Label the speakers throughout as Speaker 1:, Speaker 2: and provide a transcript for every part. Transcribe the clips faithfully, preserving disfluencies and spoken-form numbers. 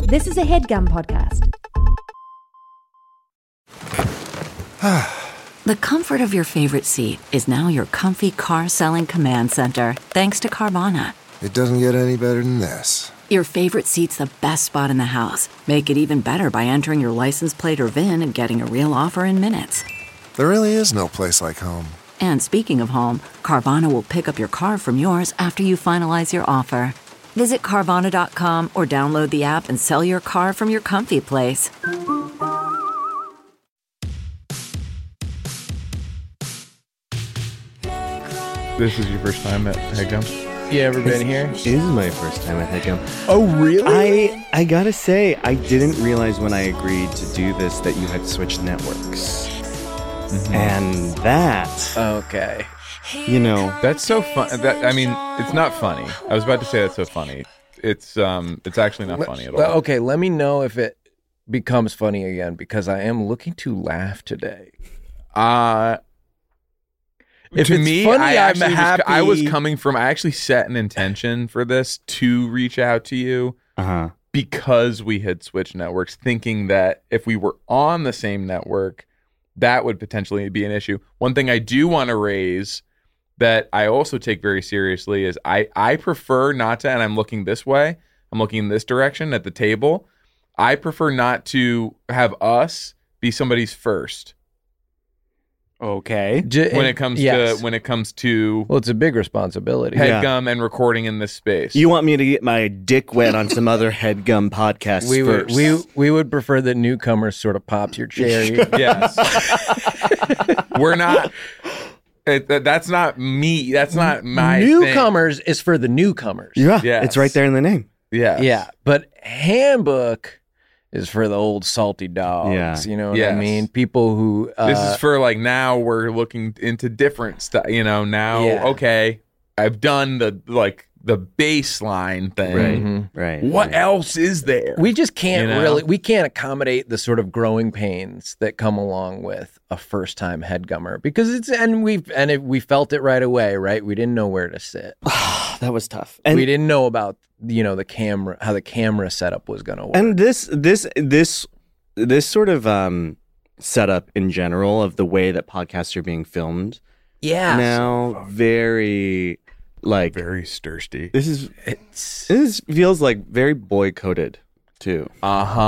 Speaker 1: This is a HeadGum podcast.
Speaker 2: The comfort of your favorite seat is now your comfy car selling command center, thanks to Carvana.
Speaker 3: It doesn't get any better than this.
Speaker 2: Your favorite seat's the best spot in the house. Make it even better by entering your license plate or V I N and getting a real offer in minutes.
Speaker 3: There really is no place like home.
Speaker 2: And speaking of home, Carvana will pick up your car from yours after you finalize your offer. Visit Carvana dot com or download the app and sell your car from your comfy place.
Speaker 4: This is your first time at HeadGum?
Speaker 5: You ever been here?
Speaker 6: This is my first time at HeadGum.
Speaker 5: Oh, really?
Speaker 6: I I gotta say, I didn't realize when I agreed to do this that you had switched networks. Mm-hmm. And that,
Speaker 5: Okay.
Speaker 6: you know,
Speaker 4: That's so fun. That I mean, it's not funny. I was about to say that's so funny. It's um, it's actually not funny at all.
Speaker 5: Well, okay, let me know if it becomes funny again, because I am looking to laugh today.
Speaker 4: Uh
Speaker 5: If
Speaker 4: to
Speaker 5: it's
Speaker 4: me,
Speaker 5: funny,
Speaker 4: I
Speaker 5: I'm
Speaker 4: actually was, I was
Speaker 5: happy.
Speaker 4: coming from. I actually set an intention for this to reach out to you
Speaker 6: uh-huh.
Speaker 4: because we had switched networks, thinking that if we were on the same network, that would potentially be an issue. One thing I do want to raise that I also take very seriously is I, I prefer not to, and I'm looking this way, I'm looking in this direction at the table. I prefer not to have us be somebody's first
Speaker 6: Okay.
Speaker 5: J-
Speaker 4: when it comes
Speaker 5: yes.
Speaker 4: to when it comes to
Speaker 5: Well, it's a big responsibility.
Speaker 6: Yeah.
Speaker 4: HeadGum and recording in this space.
Speaker 6: You want me to get my dick wet on some other HeadGum podcasts
Speaker 5: we would
Speaker 6: first?
Speaker 5: we we would prefer that newcomers sort of pops your cherry.
Speaker 4: Yes. We're not. It, that- that's not me. That's not my thing.
Speaker 5: Newcomers is for the newcomers.
Speaker 6: Yeah,
Speaker 4: Yes.
Speaker 6: it's right there in the name.
Speaker 4: Yes.
Speaker 5: Yeah, but handbook is for the old salty dogs.
Speaker 6: Yeah.
Speaker 5: You know what
Speaker 4: Yes.
Speaker 5: I mean? People who uh,
Speaker 4: This is for like now we're looking into different stuff. You know, now
Speaker 5: Yeah.
Speaker 4: okay, I've done the like the baseline thing.
Speaker 6: Right.
Speaker 5: Mhm.
Speaker 6: Right.
Speaker 4: What
Speaker 6: right.
Speaker 4: else is there?
Speaker 5: we just can't
Speaker 4: You know?
Speaker 5: really we can't accommodate the sort of growing pains that come along with a first time headgummer, because it's and we've and it, we felt it right away, right? We didn't know where to sit.
Speaker 6: That was tough. And
Speaker 5: we didn't know about, you know, the camera, how the camera setup was going to work.
Speaker 6: And this this this this sort of um setup in general of the way that podcasts are being filmed
Speaker 5: yeah,
Speaker 6: now, very like
Speaker 4: Very thirsty.
Speaker 6: this is
Speaker 5: it's
Speaker 6: this feels like very boy coded too.
Speaker 4: Uh huh.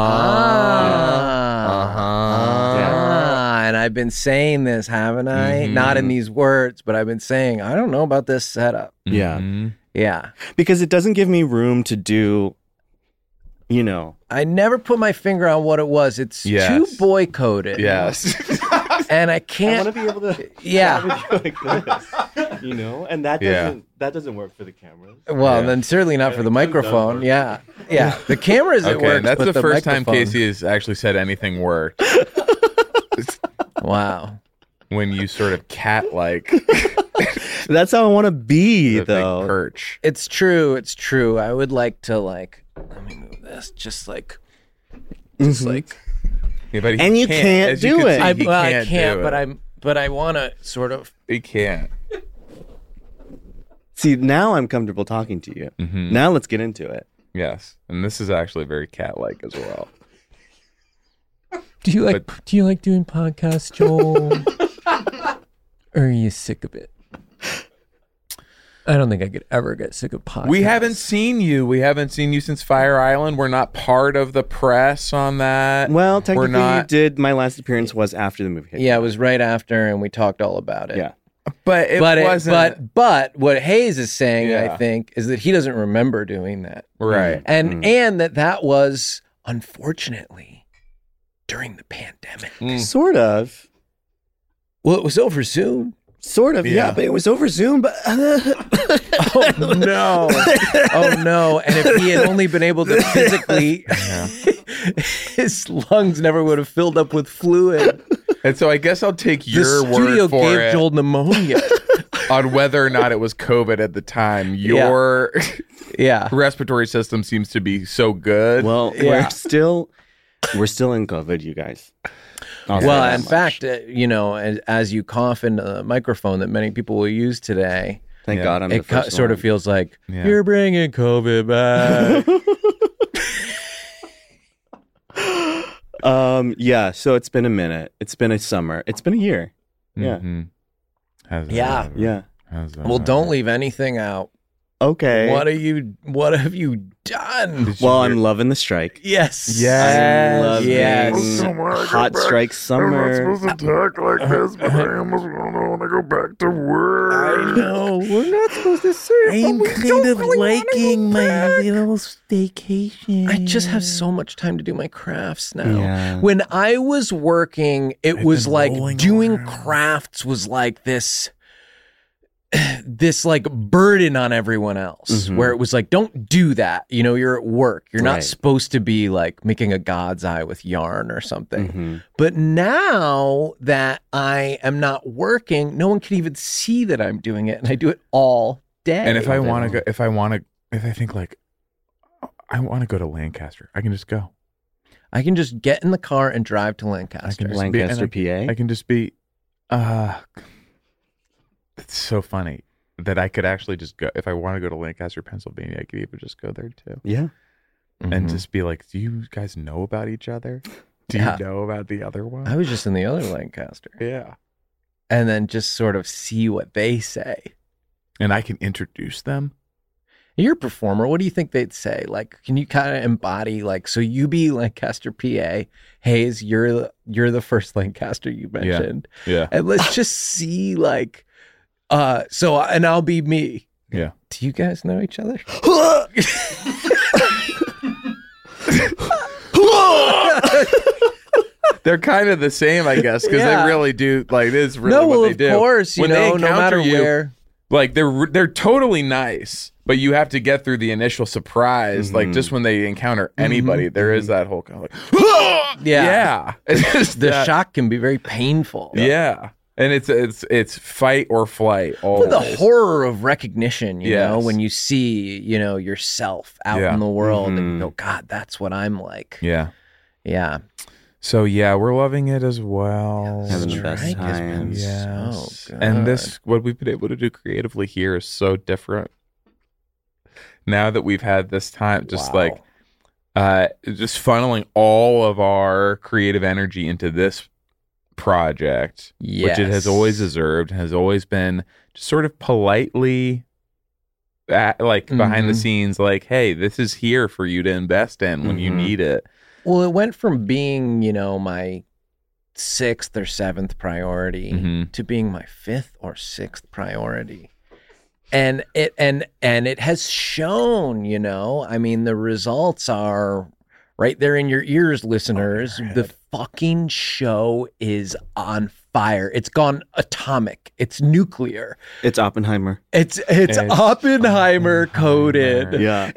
Speaker 5: ah,
Speaker 4: Uh-huh.
Speaker 5: ah, and I've been saying this, haven't I?
Speaker 4: Mhm.
Speaker 5: Not in these words, but I've been saying I don't know about this setup.
Speaker 6: Yeah.
Speaker 4: Mhm.
Speaker 5: Yeah,
Speaker 6: Because it doesn't give me room to do, you know.
Speaker 5: I never put my finger on what it was. It's
Speaker 4: Yes.
Speaker 5: too boy coded.
Speaker 4: Yes.
Speaker 5: and I can't.
Speaker 6: be able to
Speaker 5: Yeah.
Speaker 6: like this, you know, and that
Speaker 4: Yeah.
Speaker 6: doesn't that doesn't work for the cameras.
Speaker 5: Well,
Speaker 4: Yeah.
Speaker 5: then certainly not for the
Speaker 6: it does
Speaker 5: microphone.
Speaker 6: work.
Speaker 5: Yeah, yeah. The cameras it
Speaker 4: Okay,
Speaker 5: works.
Speaker 4: that's
Speaker 5: but
Speaker 4: the,
Speaker 5: the
Speaker 4: first time
Speaker 5: microphone-
Speaker 4: Casey has actually said anything worked.
Speaker 5: Wow.
Speaker 4: When you sort of cat-like
Speaker 6: That's how I want to be,
Speaker 4: the big
Speaker 6: though.
Speaker 4: perch.
Speaker 5: It's true. It's true. I would like to like. Let me move this. Just like. Just like.
Speaker 4: Yeah, but he
Speaker 6: And you can't
Speaker 4: as you
Speaker 6: do
Speaker 4: can
Speaker 6: it.
Speaker 4: see,
Speaker 5: I,
Speaker 4: he
Speaker 5: well, I
Speaker 4: can't
Speaker 5: can't.
Speaker 4: do
Speaker 5: But
Speaker 4: it.
Speaker 5: I'm. But I want to sort of.
Speaker 4: He can't.
Speaker 6: See, now I'm comfortable talking to you.
Speaker 4: Mhm.
Speaker 6: Now let's get into it.
Speaker 4: Yes, and this is actually very cat-like as well.
Speaker 5: Do you like?
Speaker 4: But-
Speaker 5: do you like doing podcasts, Joel? Or are you sick of it? I don't think I could ever get sick of podcasts.
Speaker 4: We haven't seen you. We haven't seen you since Fire Island. We're not part of the press on that.
Speaker 6: Well,
Speaker 4: We're
Speaker 6: technically,
Speaker 4: not.
Speaker 6: you did. My last appearance was after the movie. came
Speaker 5: Yeah, it
Speaker 6: out.
Speaker 5: was right after, and we talked all about it.
Speaker 6: Yeah.
Speaker 4: But it
Speaker 5: but it,
Speaker 4: wasn't.
Speaker 5: but but what Hayes is saying,
Speaker 4: Yeah.
Speaker 5: I think, is that he doesn't remember doing that,
Speaker 4: right.
Speaker 5: and
Speaker 6: Mm.
Speaker 5: and that that was unfortunately during the pandemic.
Speaker 4: Mm.
Speaker 6: Sort of.
Speaker 5: Well, it was over Zoom.
Speaker 6: Sort of, yeah.
Speaker 4: Yeah.
Speaker 6: But it was over Zoom. But
Speaker 5: Oh no! Oh no! And if he had only been able to physically, his lungs never would have filled up with fluid.
Speaker 4: And so I guess I'll take
Speaker 5: The
Speaker 4: your
Speaker 5: studio
Speaker 4: word for
Speaker 5: gave
Speaker 4: it
Speaker 5: Joel pneumonia.
Speaker 4: on whether or not it was COVID at the time. Your
Speaker 5: Yeah.
Speaker 4: respiratory system seems to be so good.
Speaker 6: well,
Speaker 5: Yeah.
Speaker 6: we're still we're still in COVID, you guys. I'll say
Speaker 5: Well,
Speaker 6: that
Speaker 5: in
Speaker 6: much.
Speaker 5: fact, uh, you know, as, as you cough into the microphone that many people will use today,
Speaker 6: thank
Speaker 4: Yeah.
Speaker 6: God I'm
Speaker 5: it
Speaker 6: the
Speaker 5: co-
Speaker 6: first
Speaker 5: sort
Speaker 6: one.
Speaker 5: of feels like
Speaker 4: Yeah.
Speaker 5: you're bringing COVID back.
Speaker 6: Um, yeah, so it's been a minute. It's been a summer. It's been a year. Yeah.
Speaker 4: Mhm. How's that
Speaker 5: Yeah.
Speaker 4: ever?
Speaker 6: Yeah.
Speaker 4: How's that
Speaker 5: Well, don't
Speaker 4: ever?
Speaker 5: leave anything out.
Speaker 6: Okay.
Speaker 5: What are you? What have you done?
Speaker 4: Did you
Speaker 6: well,
Speaker 4: hear-
Speaker 6: I'm loving the strike.
Speaker 5: Yes.
Speaker 4: Yes.
Speaker 6: I'm loving
Speaker 5: Yes.
Speaker 6: Hot Strike Summer.
Speaker 3: to talk like this, but I almost want to go back to work.
Speaker 5: I know. We're not supposed to say it,
Speaker 7: I'm
Speaker 5: but we
Speaker 7: kind
Speaker 5: don't
Speaker 7: of
Speaker 5: really wanna go
Speaker 7: liking my
Speaker 5: back.
Speaker 7: little staycation.
Speaker 5: I just have so much time to do my crafts now.
Speaker 6: Yeah.
Speaker 5: When I was working, it
Speaker 7: I've
Speaker 5: was
Speaker 7: been
Speaker 5: like
Speaker 7: rolling
Speaker 5: doing
Speaker 7: around.
Speaker 5: crafts was like this this like burden on everyone else
Speaker 6: Mhm.
Speaker 5: where it was like, don't do that. You know, you're at work. You're not
Speaker 6: Right.
Speaker 5: supposed to be like making a god's eye with yarn or something.
Speaker 6: Mhm.
Speaker 5: But now that I am not working, no one can even see that I'm doing it. And I do it all day.
Speaker 4: And if I want to
Speaker 6: know.
Speaker 4: go, if I want to, if I think like, I want to go to Lancaster, I can just go.
Speaker 5: I can just get in the car and drive to
Speaker 4: I
Speaker 5: Lancaster.
Speaker 4: can just be-
Speaker 6: Lancaster,
Speaker 4: and
Speaker 6: P A.
Speaker 4: I can just be, uh, it's so funny that I could actually just go. If I want to go to Lancaster, Pennsylvania, I could even just go there too.
Speaker 6: yeah.
Speaker 5: Mhm.
Speaker 4: And just be like, do you guys know about each other? Do
Speaker 5: Yeah.
Speaker 4: you know about the other one?
Speaker 5: I was just in the other Lancaster.
Speaker 4: yeah.
Speaker 5: And then just sort of see what they say.
Speaker 4: And I can introduce them.
Speaker 5: You're a performer. What do you think they'd say? Like, can you kind of embody, like, so you be Lancaster, P A. Hayes, you're the, you're the first Lancaster you mentioned.
Speaker 4: Yeah.
Speaker 5: And let's just see, like, uh, so, and I'll be me.
Speaker 4: Yeah.
Speaker 5: Do you guys know each other?
Speaker 4: They're kind of the same, I guess, because
Speaker 5: Yeah.
Speaker 4: they really do. Like, this is really
Speaker 5: no,
Speaker 4: what
Speaker 5: well,
Speaker 4: they
Speaker 5: of
Speaker 4: do.
Speaker 5: course, you
Speaker 4: When they
Speaker 5: know, no
Speaker 4: encounter
Speaker 5: matter
Speaker 4: you,
Speaker 5: where.
Speaker 4: Like they're they're totally nice, but you have to get through the initial surprise. Like
Speaker 6: Mhm.
Speaker 4: just when they encounter anybody, there is that whole kind of like,
Speaker 5: Yeah.
Speaker 4: yeah, It's just
Speaker 5: The
Speaker 4: that-
Speaker 5: shock can be very painful.
Speaker 4: yeah, and it's it's it's fight or flight.
Speaker 5: Well,
Speaker 4: Always.
Speaker 5: the horror of recognition, you know,
Speaker 4: Yes.
Speaker 5: when you see, you know, yourself out
Speaker 4: Yeah.
Speaker 5: in the world and
Speaker 6: Mhm.
Speaker 5: you go, God, that's what I'm like.
Speaker 4: Yeah.
Speaker 5: Yeah.
Speaker 4: So yeah, we're loving it as well.
Speaker 6: Having the best
Speaker 5: Strike has been
Speaker 6: times.
Speaker 4: Yes.
Speaker 5: so good.
Speaker 4: And this, what we've been able to do creatively here is so different. Now that we've had this time, just
Speaker 5: Wow.
Speaker 4: like, uh, just funneling all of our creative energy into this project, which it has
Speaker 5: Yes.
Speaker 4: always deserved, has always been just sort of politely, at, like behind the
Speaker 5: Mhm.
Speaker 4: scenes, like, hey, this is here for you to invest in when you
Speaker 6: Mhm.
Speaker 4: need it.
Speaker 5: Well, it went from being, you know, my sixth or seventh priority
Speaker 4: Mhm.
Speaker 5: to being my fifth or sixth priority. And it and and it has shown, you know, I mean, the results are right there in your ears, listeners. The fucking show is on fire. It's gone atomic. It's nuclear.
Speaker 6: It's Oppenheimer.
Speaker 5: It's it's,
Speaker 4: It's
Speaker 5: Oppenheimer coded.
Speaker 6: Yeah.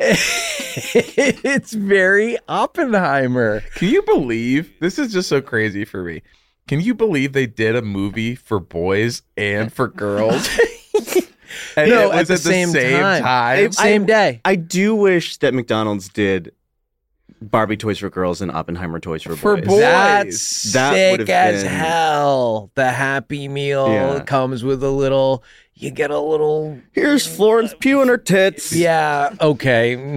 Speaker 5: It's very Oppenheimer.
Speaker 4: Can you believe this is just so crazy for me? Can you believe they did a movie for boys and for girls? And
Speaker 5: No,
Speaker 4: it was
Speaker 5: at the same time.
Speaker 4: time?
Speaker 5: Same day.
Speaker 6: I do wish that McDonald's did Barbie toys for girls and Oppenheimer toys for,
Speaker 4: For
Speaker 6: boys.
Speaker 4: boys.
Speaker 5: That's
Speaker 6: That
Speaker 5: sick
Speaker 6: would've
Speaker 5: as
Speaker 6: been-
Speaker 5: hell. The Happy Meal
Speaker 6: Yeah.
Speaker 5: comes with a little. You get a little.
Speaker 6: Here's Florence Pugh and her tits.
Speaker 5: Yeah. Okay.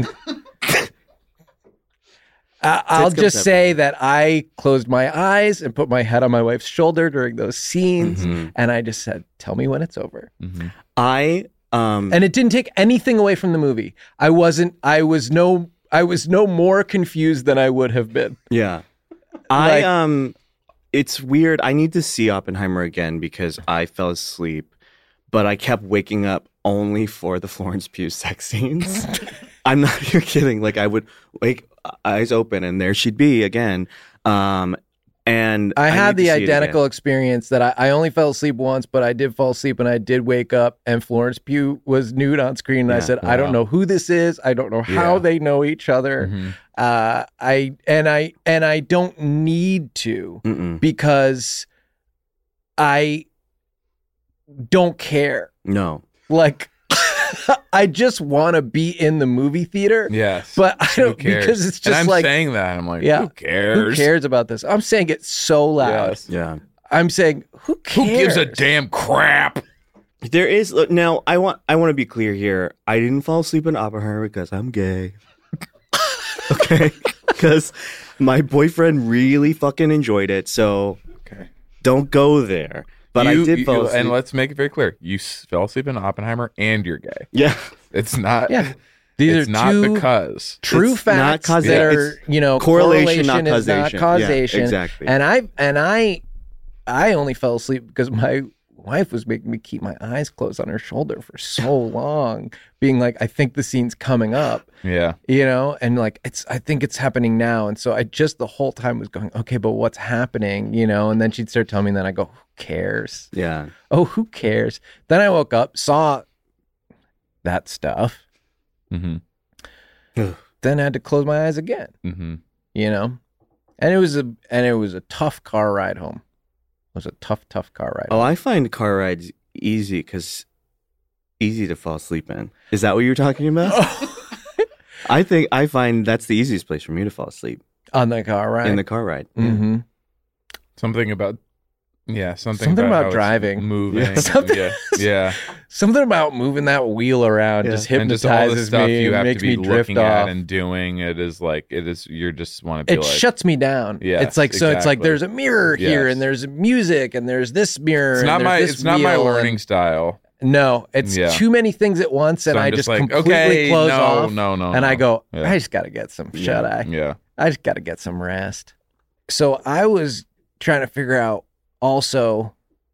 Speaker 5: I- I'll
Speaker 6: Tits
Speaker 5: just
Speaker 6: comes
Speaker 5: say that I closed my eyes and put my head on my wife's shoulder during those scenes,
Speaker 6: Mhm.
Speaker 5: and I just said, "Tell me when it's over."
Speaker 4: Mhm.
Speaker 6: I um
Speaker 5: And it didn't take anything away from the movie. I wasn't. I was no. I was no more confused than I would have been.
Speaker 6: yeah. I
Speaker 5: Like-
Speaker 6: um it's weird. I need to see Oppenheimer again because I fell asleep, but I kept waking up only for the Florence Pugh sex scenes. I'm not even kidding. Like I would wake eyes open and there she'd be again. Um and
Speaker 5: I had
Speaker 6: need
Speaker 5: the
Speaker 6: to see it again.
Speaker 5: identical experience that I, I only fell asleep once, but I did fall asleep and I did wake up and Florence Pugh was nude on screen. And I
Speaker 6: Yeah,
Speaker 5: said, I don't
Speaker 4: wow.
Speaker 5: know who this is. I don't know how
Speaker 4: Yeah.
Speaker 5: they know each other.
Speaker 4: Mhm.
Speaker 5: Uh, I and I and I don't need to
Speaker 6: Mm-mm.
Speaker 5: because I don't care.
Speaker 6: No.
Speaker 5: Like I just want to be in the movie theater.
Speaker 4: Yes.
Speaker 5: But I
Speaker 4: Who
Speaker 5: don't
Speaker 4: cares?
Speaker 5: because it's
Speaker 4: and
Speaker 5: just
Speaker 4: I'm
Speaker 5: like
Speaker 4: saying that. I'm like,
Speaker 5: Yeah.
Speaker 4: who
Speaker 5: who
Speaker 4: cares?
Speaker 5: cares about this? I'm saying it so loud.
Speaker 4: Yes.
Speaker 6: Yeah.
Speaker 5: I'm saying who
Speaker 4: Who
Speaker 5: cares?
Speaker 4: gives a damn crap?
Speaker 6: There is now. I want. I want to be clear here. I didn't fall asleep in Oppenheimer because I'm gay. Okay. because my boyfriend really fucking enjoyed it. So
Speaker 4: Okay.
Speaker 6: don't go there. But
Speaker 4: You-
Speaker 6: I did
Speaker 4: you-
Speaker 6: fall asleep.
Speaker 4: And let's make it very clear: you s- fell asleep in Oppenheimer, and you're gay.
Speaker 6: yeah.
Speaker 4: It's not.
Speaker 5: Yeah. These
Speaker 4: it's
Speaker 5: are
Speaker 4: not
Speaker 5: two
Speaker 4: because.
Speaker 5: true
Speaker 6: It's not
Speaker 5: facts
Speaker 6: causa-
Speaker 5: that
Speaker 6: it's
Speaker 5: are, you know,
Speaker 6: correlation,
Speaker 5: correlation,
Speaker 6: not
Speaker 5: is not
Speaker 6: causation. Yeah,
Speaker 5: causation.
Speaker 6: exactly.
Speaker 5: And I and I I only fell asleep because my wife was making me keep my eyes closed on her shoulder for so long, being like, I think the scene's coming up,
Speaker 4: Yeah.
Speaker 5: you know, and like it's I think it's happening now. And so I just the whole time was going, okay, but what's happening? You know, and then she'd start telling me, and then I go, who cares?
Speaker 6: Yeah.
Speaker 5: Oh, who cares? Then I woke up, saw that stuff,
Speaker 4: Mm-hmm.
Speaker 5: then I had to close my eyes again.
Speaker 4: Mm-hmm.
Speaker 5: You know, and it was a and it was a tough car ride home. It was a tough, tough car ride.
Speaker 6: Oh,
Speaker 5: home.
Speaker 6: I find car rides easy because easy to fall asleep in. Is that what you're talking about? I think I find that's the easiest place for me to fall asleep
Speaker 5: On the car ride.
Speaker 6: in the car ride.
Speaker 5: Mm-hmm.
Speaker 4: Something about. Yeah, something,
Speaker 5: Something about
Speaker 4: how it's
Speaker 5: driving.
Speaker 4: moving.
Speaker 6: Yeah.
Speaker 5: Something-
Speaker 4: Yeah, yeah.
Speaker 5: Something about moving that wheel around
Speaker 6: Yeah.
Speaker 5: just
Speaker 4: And just all
Speaker 5: hypnotizes
Speaker 4: the stuff
Speaker 5: me
Speaker 4: you
Speaker 5: and
Speaker 4: have
Speaker 5: makes
Speaker 4: to be
Speaker 5: me drift
Speaker 4: looking
Speaker 5: off.
Speaker 4: at and doing. It is like it is. You just want to be
Speaker 5: It
Speaker 4: like.
Speaker 5: shuts me down.
Speaker 4: Yes,
Speaker 5: it's like so. It's like
Speaker 4: exactly.
Speaker 5: there's a mirror here,
Speaker 4: Yes.
Speaker 5: and there's music, and there's this mirror.
Speaker 4: It's
Speaker 5: and
Speaker 4: not
Speaker 5: there's
Speaker 4: my.
Speaker 5: this
Speaker 4: It's not my
Speaker 5: wheel,
Speaker 4: learning
Speaker 5: and-
Speaker 4: style.
Speaker 5: No, it's
Speaker 4: Yeah.
Speaker 5: too many things at once, and
Speaker 4: So I'm
Speaker 5: I
Speaker 4: just
Speaker 5: just
Speaker 4: like,
Speaker 5: completely
Speaker 4: okay,
Speaker 5: close
Speaker 4: no,
Speaker 5: off.
Speaker 4: no, no,
Speaker 5: and
Speaker 4: no.
Speaker 5: I go,
Speaker 4: Yeah.
Speaker 5: I just got to get some shut
Speaker 6: Yeah.
Speaker 5: eye.
Speaker 4: Yeah.
Speaker 5: I just got to get some rest. So I was trying to figure out also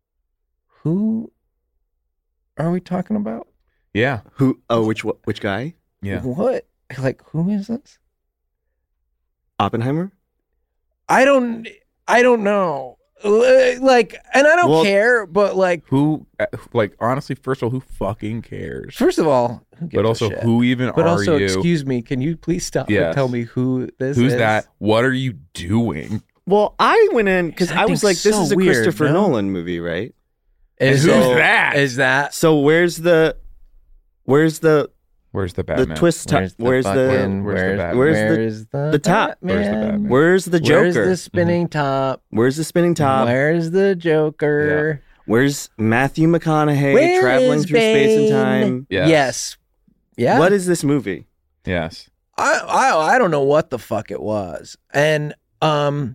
Speaker 5: who are we talking about?
Speaker 4: Yeah.
Speaker 6: Who? Oh, which one- which guy?
Speaker 4: Yeah.
Speaker 5: What? Like, who is this?
Speaker 6: Oppenheimer?
Speaker 5: I don't. I don't know. Like, and I don't
Speaker 6: Well-
Speaker 5: care. But like,
Speaker 4: Who? uh, Like honestly, first of all, who fucking cares?
Speaker 5: first of all, who gives
Speaker 4: But
Speaker 5: a
Speaker 4: also,
Speaker 5: shit?
Speaker 4: who even
Speaker 5: But
Speaker 4: are
Speaker 5: also,
Speaker 4: you?
Speaker 5: excuse me, can you please stop and
Speaker 4: Yes.
Speaker 5: tell me who this
Speaker 4: Who's
Speaker 5: is?
Speaker 4: that? What are you doing?
Speaker 6: Well, I went in because
Speaker 5: He's
Speaker 6: I was
Speaker 5: acting
Speaker 6: like, this
Speaker 5: so
Speaker 6: is a
Speaker 5: weird,
Speaker 6: Christopher
Speaker 5: no?
Speaker 6: Nolan movie, right?
Speaker 5: Is
Speaker 4: Who's
Speaker 5: it-
Speaker 4: that?
Speaker 5: Is that?
Speaker 6: So where's the where's the
Speaker 4: Where's the
Speaker 6: the
Speaker 4: Batman?
Speaker 6: twist? Top?
Speaker 5: Where's the
Speaker 6: Where's the
Speaker 5: fucking-
Speaker 4: where's the
Speaker 5: where's,
Speaker 4: Batman?
Speaker 6: Where's the-
Speaker 5: where's the
Speaker 6: the top?
Speaker 4: Where's the
Speaker 5: Batman?
Speaker 4: Batman?
Speaker 6: where's the
Speaker 5: Where's
Speaker 6: Joker?
Speaker 5: the spinning top?
Speaker 6: Where's the spinning top?
Speaker 5: Where's the Joker?
Speaker 6: Where's Matthew McConaughey
Speaker 5: Where
Speaker 6: traveling
Speaker 5: is
Speaker 6: through space and
Speaker 5: Bane?
Speaker 6: time?
Speaker 4: Yes.
Speaker 5: Yes. Yeah.
Speaker 6: What is this movie?
Speaker 4: Yes.
Speaker 5: I, I I don't know what the fuck it was. And um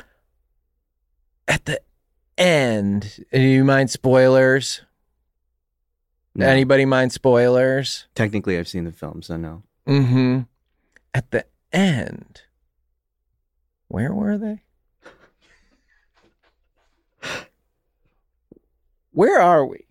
Speaker 5: at the end, do you mind spoilers?
Speaker 6: No.
Speaker 5: Anybody mind spoilers?
Speaker 6: Technically, I've seen the film, so no.
Speaker 5: Mm-hmm. At the end, where were they? Where are we?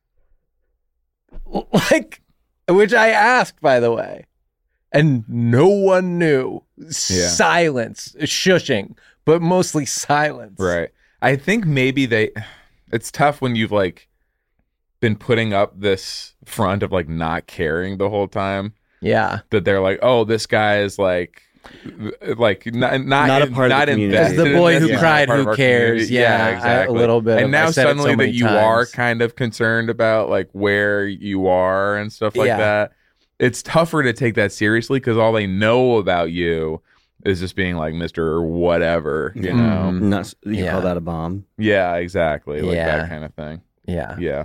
Speaker 5: Like, which I asked, by the way, and no one knew. Silence, shushing, but mostly silence.
Speaker 4: Right. I think maybe they. It's tough when you've like been putting up this front of like not caring the whole time.
Speaker 5: Yeah.
Speaker 4: That they're like, oh, this guy is like, like not not,
Speaker 6: Not a
Speaker 4: in-
Speaker 6: part of the
Speaker 4: not
Speaker 6: community.
Speaker 5: As
Speaker 4: invested
Speaker 5: the
Speaker 4: in
Speaker 5: boy
Speaker 4: this,
Speaker 5: who
Speaker 4: he's not
Speaker 5: cried,
Speaker 4: part of
Speaker 5: who
Speaker 4: our
Speaker 5: cares?
Speaker 4: community.
Speaker 5: Yeah, I-
Speaker 4: exactly.
Speaker 5: a little bit of-
Speaker 4: And now
Speaker 5: I've said it so
Speaker 4: suddenly that
Speaker 5: many
Speaker 4: you are
Speaker 5: times.
Speaker 4: kind of concerned about like where you are and stuff like
Speaker 5: Yeah.
Speaker 4: that. It's tougher to take that seriously because all they know about you is just being like Mister whatever, you know?
Speaker 5: Mhm.
Speaker 6: Not, you
Speaker 5: Yeah.
Speaker 6: call that a bomb?
Speaker 4: Yeah, exactly. Like
Speaker 5: Yeah.
Speaker 4: that kind of thing.
Speaker 5: Yeah.
Speaker 4: Yeah.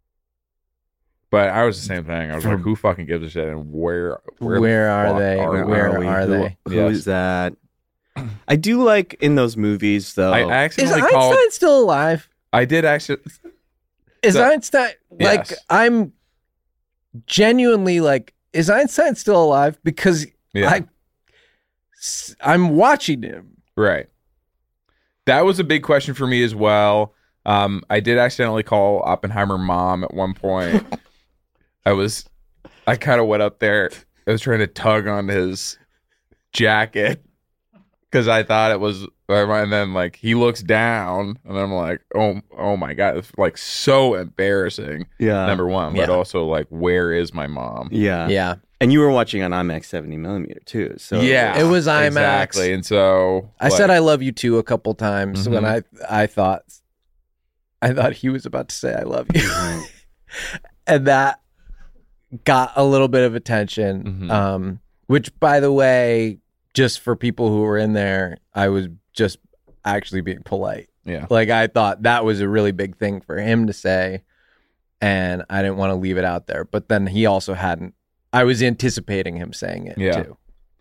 Speaker 4: But I was the same thing. I was like, who fucking gives a shit? And where where,
Speaker 5: Where,
Speaker 4: the
Speaker 5: are
Speaker 4: fuck
Speaker 5: they?
Speaker 4: Are
Speaker 5: Where
Speaker 4: we?
Speaker 5: are
Speaker 6: Who-
Speaker 5: they?
Speaker 6: Who's
Speaker 4: Yes.
Speaker 6: that? I do like in those movies, though.
Speaker 4: I
Speaker 5: Is
Speaker 4: accidentally
Speaker 5: Einstein
Speaker 4: called.
Speaker 5: still alive?
Speaker 4: I did actually.
Speaker 5: Is
Speaker 4: So-
Speaker 5: Einstein like
Speaker 4: Yes.
Speaker 5: I'm genuinely like is Einstein still alive? Because
Speaker 4: Yeah.
Speaker 5: I s- I'm watching him.
Speaker 4: Right. That was a big question for me as well. Um, I did accidentally call Oppenheimer mom at one point. I was, I kind of went up there. I was trying to tug on his jacket because I thought it was, and then like he looks down, and I'm like, oh, oh my god, it's like so embarrassing.
Speaker 6: yeah.
Speaker 4: Number one, but
Speaker 5: yeah.
Speaker 4: also like, where is my mom?
Speaker 6: Yeah.
Speaker 5: Yeah.
Speaker 6: And you were watching on IMAX seventy millimeter, too. So
Speaker 4: Yeah,
Speaker 5: It was IMAX.
Speaker 4: exactly, and so
Speaker 5: I said I love you too a couple times when I
Speaker 4: Mhm.
Speaker 5: I thought I thought he was about to say I love you. And that got a little bit of attention.
Speaker 4: Mhm.
Speaker 5: Um, which by the way, just for people who were in there, I was just actually being polite.
Speaker 4: yeah,
Speaker 5: Like I thought that was a really big thing for him to say, and I didn't want to leave it out there. But then he also hadn't. I was anticipating him saying it
Speaker 4: Yeah.
Speaker 5: too.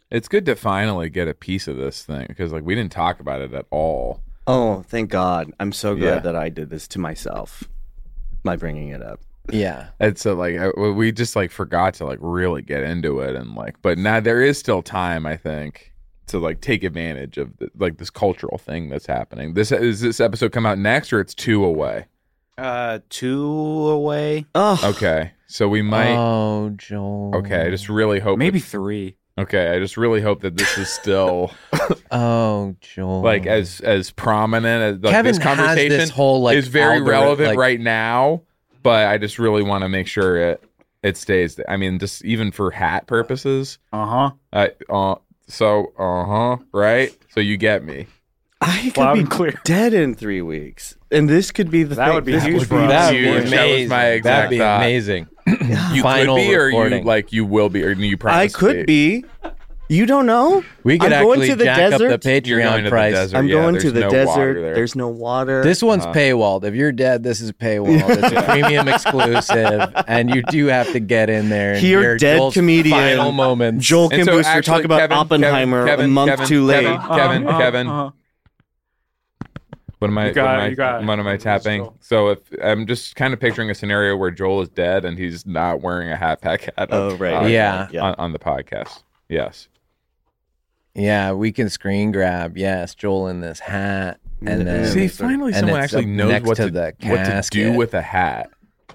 Speaker 4: It's good to finally get a piece of this thing because like we didn't talk about it at all.
Speaker 6: Oh, thank God. I'm so glad
Speaker 4: Yeah.
Speaker 6: that I did this to myself by bringing it up.
Speaker 5: Yeah.
Speaker 4: It's so like I, we just like forgot to like really get into it and like, but now there is still time, I think, to like take advantage of the, like this cultural thing that's happening. This is this episode come out next or it's two away?
Speaker 8: Uh, two away.
Speaker 6: Oh,
Speaker 4: Okay, so we might.
Speaker 5: Oh, Joel.
Speaker 4: Okay, I just really hope
Speaker 8: Maybe
Speaker 4: that-
Speaker 8: three.
Speaker 4: okay, I just really hope that this is still
Speaker 5: Oh, Joel.
Speaker 4: like as as prominent as like,
Speaker 5: Kevin
Speaker 4: this conversation
Speaker 5: has this whole like
Speaker 4: is very
Speaker 5: algori-
Speaker 4: relevant
Speaker 5: like,
Speaker 4: right now. But I just really want to make sure it it stays. There. I mean, just even for hat purposes.
Speaker 8: Uh huh.
Speaker 4: I uh so uh huh right. So you get me.
Speaker 6: I could
Speaker 8: Loud
Speaker 6: be
Speaker 8: and clear.
Speaker 6: dead in three weeks, and this could be the
Speaker 8: That
Speaker 6: thing.
Speaker 8: would be
Speaker 6: This
Speaker 8: huge
Speaker 6: could
Speaker 8: for us.
Speaker 5: That would be
Speaker 4: huge. That was
Speaker 5: amazing.
Speaker 4: my exact
Speaker 5: That'd be
Speaker 4: thought.
Speaker 5: amazing.
Speaker 4: You
Speaker 5: Final
Speaker 4: could be, or
Speaker 5: recording.
Speaker 4: you like you will be, or you
Speaker 6: I
Speaker 4: promise.
Speaker 6: could be. You don't know.
Speaker 5: We could
Speaker 6: I'm going
Speaker 5: actually
Speaker 6: to the
Speaker 5: jack
Speaker 6: desert.
Speaker 5: up the
Speaker 4: You're going
Speaker 5: Patreon
Speaker 4: to
Speaker 5: price.
Speaker 4: the desert.
Speaker 6: I'm
Speaker 4: Yeah,
Speaker 6: going to
Speaker 4: there's
Speaker 6: the
Speaker 4: no
Speaker 6: desert.
Speaker 4: water there.
Speaker 6: There's no water.
Speaker 5: This one's
Speaker 4: Uh-huh.
Speaker 5: paywalled. If you're dead, this is paywalled. It's a premium exclusive, and you do have to get in there and
Speaker 6: Hear
Speaker 5: hear
Speaker 6: dead
Speaker 5: Joel's
Speaker 6: comedian
Speaker 5: final moments.
Speaker 6: Joel
Speaker 4: And
Speaker 6: Kim
Speaker 4: so
Speaker 6: Booster
Speaker 4: actually,
Speaker 6: talk about
Speaker 4: Kevin,
Speaker 6: Oppenheimer
Speaker 4: Kevin,
Speaker 6: a month
Speaker 4: Kevin,
Speaker 6: too late.
Speaker 4: Kevin, Kevin,
Speaker 8: Uh-huh,
Speaker 4: Kevin.
Speaker 8: uh-huh.
Speaker 4: What am I?
Speaker 8: You got
Speaker 4: what
Speaker 8: it,
Speaker 4: am I,
Speaker 8: you got it.
Speaker 4: what am I tapping?
Speaker 8: Still.
Speaker 4: So if I'm just kind of picturing a scenario where Joel is dead and he's not wearing a hat pack hat.
Speaker 6: Oh, right.
Speaker 4: uh,
Speaker 5: Yeah.
Speaker 6: Yeah.
Speaker 4: On, on the podcast. Yes.
Speaker 5: Yeah, we can screen grab. Yes, Joel in this hat, and then
Speaker 4: See, finally
Speaker 5: and
Speaker 4: someone
Speaker 5: it's
Speaker 4: actually
Speaker 5: up
Speaker 4: knows
Speaker 5: next
Speaker 4: what
Speaker 5: to
Speaker 4: to,
Speaker 5: the
Speaker 4: what to do
Speaker 5: casket.
Speaker 4: with a hat.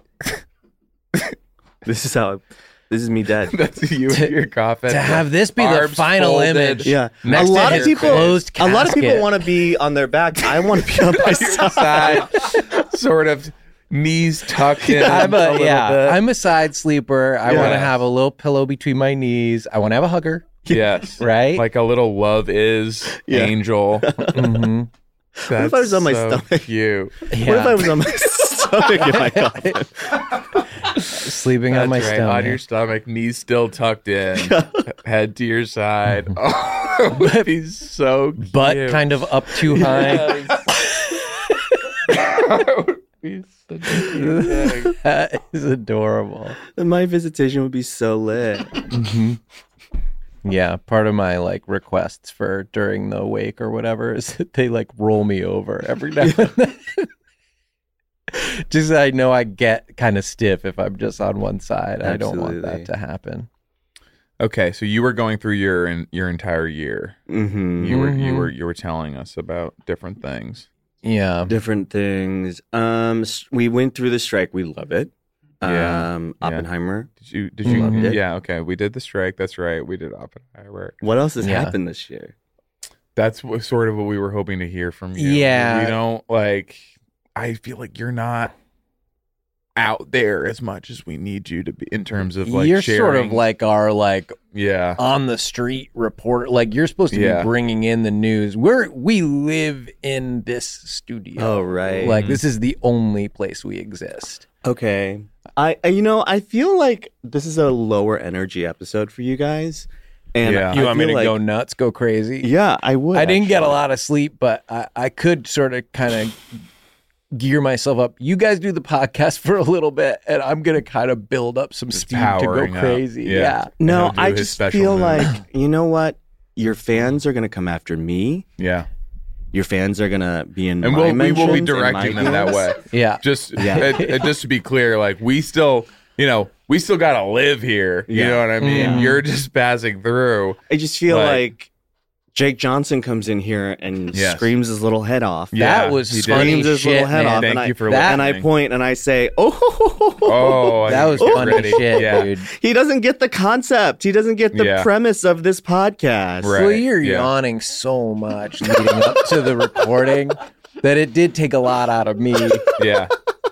Speaker 6: This is how. This is me dead.
Speaker 4: That's you in your coffin.
Speaker 5: to have this be the
Speaker 4: Arms
Speaker 5: final
Speaker 4: folded.
Speaker 5: image.
Speaker 6: Yeah,
Speaker 5: Next
Speaker 6: a lot
Speaker 5: to
Speaker 6: of
Speaker 5: his
Speaker 6: people.
Speaker 5: closed
Speaker 6: A lot of people
Speaker 5: casket.
Speaker 6: want to be on their back. I want to be on my side.
Speaker 4: Side, sort of knees tucked in.
Speaker 5: I'm a,
Speaker 6: little
Speaker 5: yeah.
Speaker 6: bit.
Speaker 5: I'm a side sleeper. I
Speaker 6: Yeah.
Speaker 5: want to have a little pillow between my knees. I want to have a hugger.
Speaker 4: Yes.
Speaker 5: Right?
Speaker 4: Like a little love is
Speaker 6: Yeah.
Speaker 4: angel.
Speaker 5: hmm
Speaker 4: That's
Speaker 6: if I was on my
Speaker 4: so
Speaker 6: stomach?
Speaker 4: Cute.
Speaker 6: What if I was on my stomach in my coffin?
Speaker 5: Sleeping on my
Speaker 4: That's right,
Speaker 5: stomach.
Speaker 4: on your stomach, knees still tucked in, head to your side. Oh, it would be so cute.
Speaker 5: Butt kind of up too high.
Speaker 4: That would be such a cute thing.
Speaker 5: That is adorable.
Speaker 6: My visitation would be so lit.
Speaker 5: Yeah, part of my like requests for during the wake or whatever is that they like roll me over every now and then. Just so I know I get kind of stiff if I'm just on one side. I don't want
Speaker 6: Absolutely.
Speaker 5: that to happen.
Speaker 4: Okay, so you were going through your in, your entire year.
Speaker 6: Mm-hmm.
Speaker 4: You were you
Speaker 5: Mhm.
Speaker 4: were you were telling us about different things.
Speaker 5: Yeah.
Speaker 6: Different things. Um, s- we went through the strike. We love it.
Speaker 4: Yeah.
Speaker 6: Um,
Speaker 4: Yeah.
Speaker 6: Oppenheimer.
Speaker 4: Did you did you
Speaker 5: Loved
Speaker 6: it.
Speaker 4: Yeah, okay. We did the strike. That's right. We did Oppenheimer.
Speaker 6: What else has
Speaker 5: Yeah.
Speaker 6: happened this year?
Speaker 4: That's what, sort of what we were hoping to hear from you.
Speaker 5: Yeah.
Speaker 4: We don't like I feel like you're not out there as much as we need you to be in terms of like
Speaker 5: you're
Speaker 4: sharing.
Speaker 5: sort of like our like
Speaker 4: yeah.
Speaker 5: on the street reporter. Like you're supposed to
Speaker 4: Yeah.
Speaker 5: be bringing in the news. We're we live in this studio.
Speaker 6: Oh, right.
Speaker 5: Like this is the only place we exist.
Speaker 6: Okay. I, I- you know, I feel like this is a lower energy episode for you guys. And
Speaker 4: Yeah.
Speaker 6: I
Speaker 5: You want me
Speaker 6: feel
Speaker 5: to
Speaker 6: like,
Speaker 5: go nuts, go crazy?
Speaker 6: Yeah, I would.
Speaker 5: I didn't get a
Speaker 6: actually.
Speaker 5: lot of sleep, but I, I could sort of kind of gear myself up. You guys do the podcast for a little bit, and I'm gonna kind of build up some
Speaker 4: Just
Speaker 5: speed to go
Speaker 4: powering up.
Speaker 5: crazy.
Speaker 4: Yeah.
Speaker 5: Yeah.
Speaker 6: No,
Speaker 4: He'll do
Speaker 6: I
Speaker 4: his
Speaker 6: just
Speaker 4: special
Speaker 6: feel
Speaker 4: move.
Speaker 6: like, you know what? Your fans are going to come after me.
Speaker 4: Yeah.
Speaker 6: Your fans are going to be in
Speaker 4: And
Speaker 6: my
Speaker 4: we'll, we will
Speaker 6: mentions
Speaker 4: be
Speaker 6: and
Speaker 4: directing
Speaker 6: my
Speaker 4: them that
Speaker 6: games.
Speaker 4: way.
Speaker 5: Yeah.
Speaker 4: Just
Speaker 6: Yeah.
Speaker 4: uh, uh, just to be clear, like we still, you know, we still got to live here. You
Speaker 6: Yeah.
Speaker 4: know what I mean?
Speaker 5: Yeah.
Speaker 4: You're just passing through.
Speaker 6: I just feel
Speaker 4: Like-
Speaker 6: like, Jake Johnson comes in here and
Speaker 4: Yes.
Speaker 6: screams his little head off.
Speaker 4: Yeah,
Speaker 5: that was
Speaker 4: he did.
Speaker 5: funny
Speaker 6: Screams his
Speaker 5: shit,
Speaker 6: little head
Speaker 5: man.
Speaker 6: off.
Speaker 4: Thank
Speaker 6: and I,
Speaker 4: you for
Speaker 5: that-
Speaker 6: and I
Speaker 4: listening.
Speaker 6: point and I say, oh,
Speaker 4: Oh,
Speaker 5: That
Speaker 4: I
Speaker 5: was
Speaker 4: get
Speaker 5: funny
Speaker 4: ready.
Speaker 5: shit,
Speaker 4: Yeah.
Speaker 5: dude.
Speaker 6: he doesn't get the concept. He doesn't get the
Speaker 4: Yeah.
Speaker 6: premise of this podcast.
Speaker 4: Right.
Speaker 5: Well, you're
Speaker 4: yeah.
Speaker 5: yawning so much leading up to the recording that it did take a lot out of me.
Speaker 4: Yeah.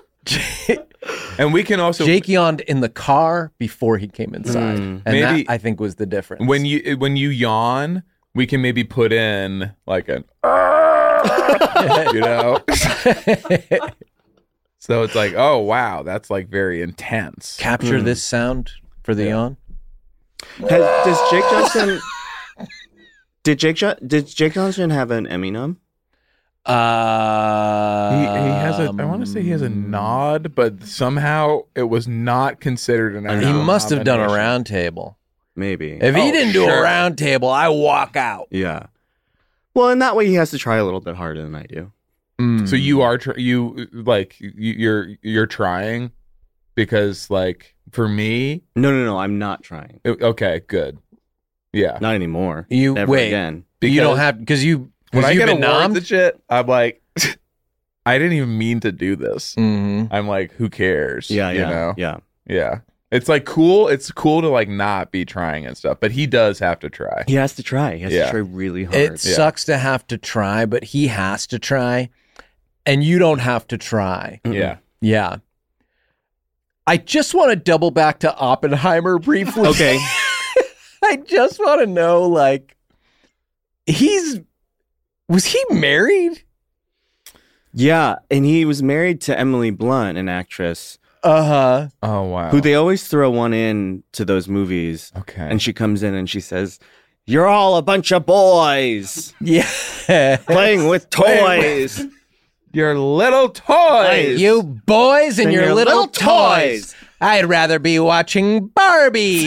Speaker 4: And we can also
Speaker 5: Jake yawned in the car before he came inside,
Speaker 6: Mm.
Speaker 5: and
Speaker 4: Maybe-
Speaker 5: that I think was the difference.
Speaker 4: when you when you yawn, we can maybe put in like an you know. So it's like, oh wow, that's like very intense.
Speaker 5: capture
Speaker 6: Mm.
Speaker 5: this sound for the
Speaker 4: Yeah.
Speaker 5: yawn.
Speaker 6: Has, does Jake Johnson? did Jake Jo- did Jake Johnson have an Emmy nom?
Speaker 5: Uh,
Speaker 4: He, he has a. I want to say he has a nod, but somehow it was not considered an.
Speaker 5: He
Speaker 4: Emmy
Speaker 5: must have done a
Speaker 4: nomination.
Speaker 5: round table.
Speaker 6: maybe.
Speaker 5: If he
Speaker 4: Oh,
Speaker 5: didn't do
Speaker 4: sure.
Speaker 5: a round table, I walk out.
Speaker 6: Yeah. Well, in that way, he has to try a little bit harder than I do.
Speaker 4: So you are tr- you like you, you're you're trying because like for me,
Speaker 6: No, no, no. I'm not trying.
Speaker 4: it- okay, good, yeah.
Speaker 6: Not anymore.
Speaker 5: You
Speaker 6: Never
Speaker 5: wait.
Speaker 6: again.
Speaker 5: you don't
Speaker 4: Because
Speaker 5: have because you
Speaker 4: when
Speaker 5: because
Speaker 4: I
Speaker 5: you've
Speaker 4: get
Speaker 5: been
Speaker 4: awarded
Speaker 5: nommed.
Speaker 4: the shit, I'm like, I didn't even mean to do this.
Speaker 5: Mhm.
Speaker 4: I'm like, who cares?
Speaker 6: Yeah,
Speaker 4: you
Speaker 6: yeah,
Speaker 4: know,
Speaker 6: yeah.
Speaker 4: yeah. It's like cool. It's cool to like not be trying and stuff, but he does have to try.
Speaker 6: He has to try. He has
Speaker 4: Yeah.
Speaker 6: to try really hard.
Speaker 5: It
Speaker 4: Yeah.
Speaker 5: sucks to have to try, but he has to try, and you don't have to try.
Speaker 6: Mm-mm.
Speaker 4: Yeah.
Speaker 5: Yeah. I just want to double back to Oppenheimer briefly.
Speaker 6: Okay.
Speaker 5: I just want to know, like, he's was he married?
Speaker 6: Yeah, and he was married to Emily Blunt, an actress,
Speaker 5: Uh huh.
Speaker 4: Oh wow.
Speaker 6: who they always throw one in to those movies.
Speaker 4: Okay.
Speaker 6: And she comes in and she says, "You're all a bunch of boys
Speaker 5: Yeah.
Speaker 6: playing with toys."
Speaker 4: Your little toys.
Speaker 5: You boys and,
Speaker 6: And
Speaker 5: your,
Speaker 6: your
Speaker 5: little,
Speaker 6: little
Speaker 5: toys.
Speaker 6: toys.
Speaker 5: I'd rather be watching Barbie.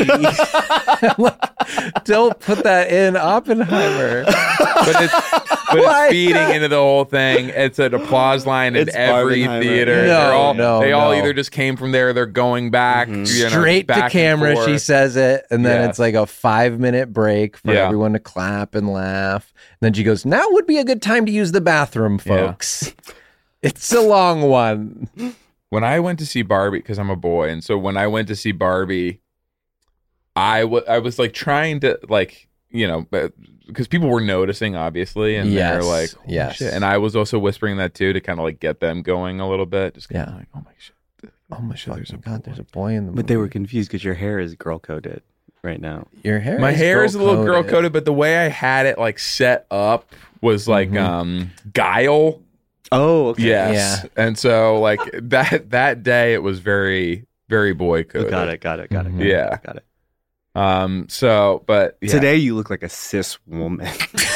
Speaker 5: Don't put that in Oppenheimer.
Speaker 4: but it's but
Speaker 5: Why
Speaker 4: it's feeding
Speaker 5: not?
Speaker 4: into the whole thing. It's an applause line in
Speaker 6: It's
Speaker 4: every
Speaker 6: Barbenheimer.
Speaker 4: theater.
Speaker 6: No,
Speaker 4: They're all,
Speaker 5: no,
Speaker 4: they all
Speaker 5: no.
Speaker 4: either just came from there, or they're going back you know,
Speaker 5: Straight
Speaker 4: back
Speaker 5: to
Speaker 4: and
Speaker 5: camera, she
Speaker 4: forth.
Speaker 5: says it, and then
Speaker 4: Yes.
Speaker 5: it's like a five minute break for
Speaker 4: Yeah.
Speaker 5: everyone to clap and laugh. And then she goes, "Now would be a good time to use the bathroom,
Speaker 4: Yeah.
Speaker 5: folks." It's a long one.
Speaker 4: When I went to see Barbie, because I'm a boy, and so when I went to see Barbie, I wa- I was like trying to like you know because people were noticing obviously, and
Speaker 5: Yes,
Speaker 4: they're like, "Holy
Speaker 5: yes.
Speaker 4: shit." And I was also whispering that too to kind of like get them going a little bit, just kind of
Speaker 5: Yeah.
Speaker 4: like, "Oh my shit,
Speaker 5: Oh my
Speaker 4: shit,
Speaker 5: fucking god, there's a boy in the movie.
Speaker 6: But they were confused because your hair is girl coded right now.
Speaker 5: Your hair.
Speaker 4: My
Speaker 5: is
Speaker 4: hair is a little girl
Speaker 5: girl-coded.
Speaker 4: coded, but the way I had it like set up was like
Speaker 5: Mhm.
Speaker 4: um guile.
Speaker 6: Oh, okay.
Speaker 4: Yes. And so like that that day it was very, very boy
Speaker 6: Oh,
Speaker 4: coded.
Speaker 6: got it, got it, got it.
Speaker 5: Mhm.
Speaker 6: Got
Speaker 4: Yeah.
Speaker 6: it, got it.
Speaker 4: Um so but yeah.
Speaker 6: Today you look like a cis woman.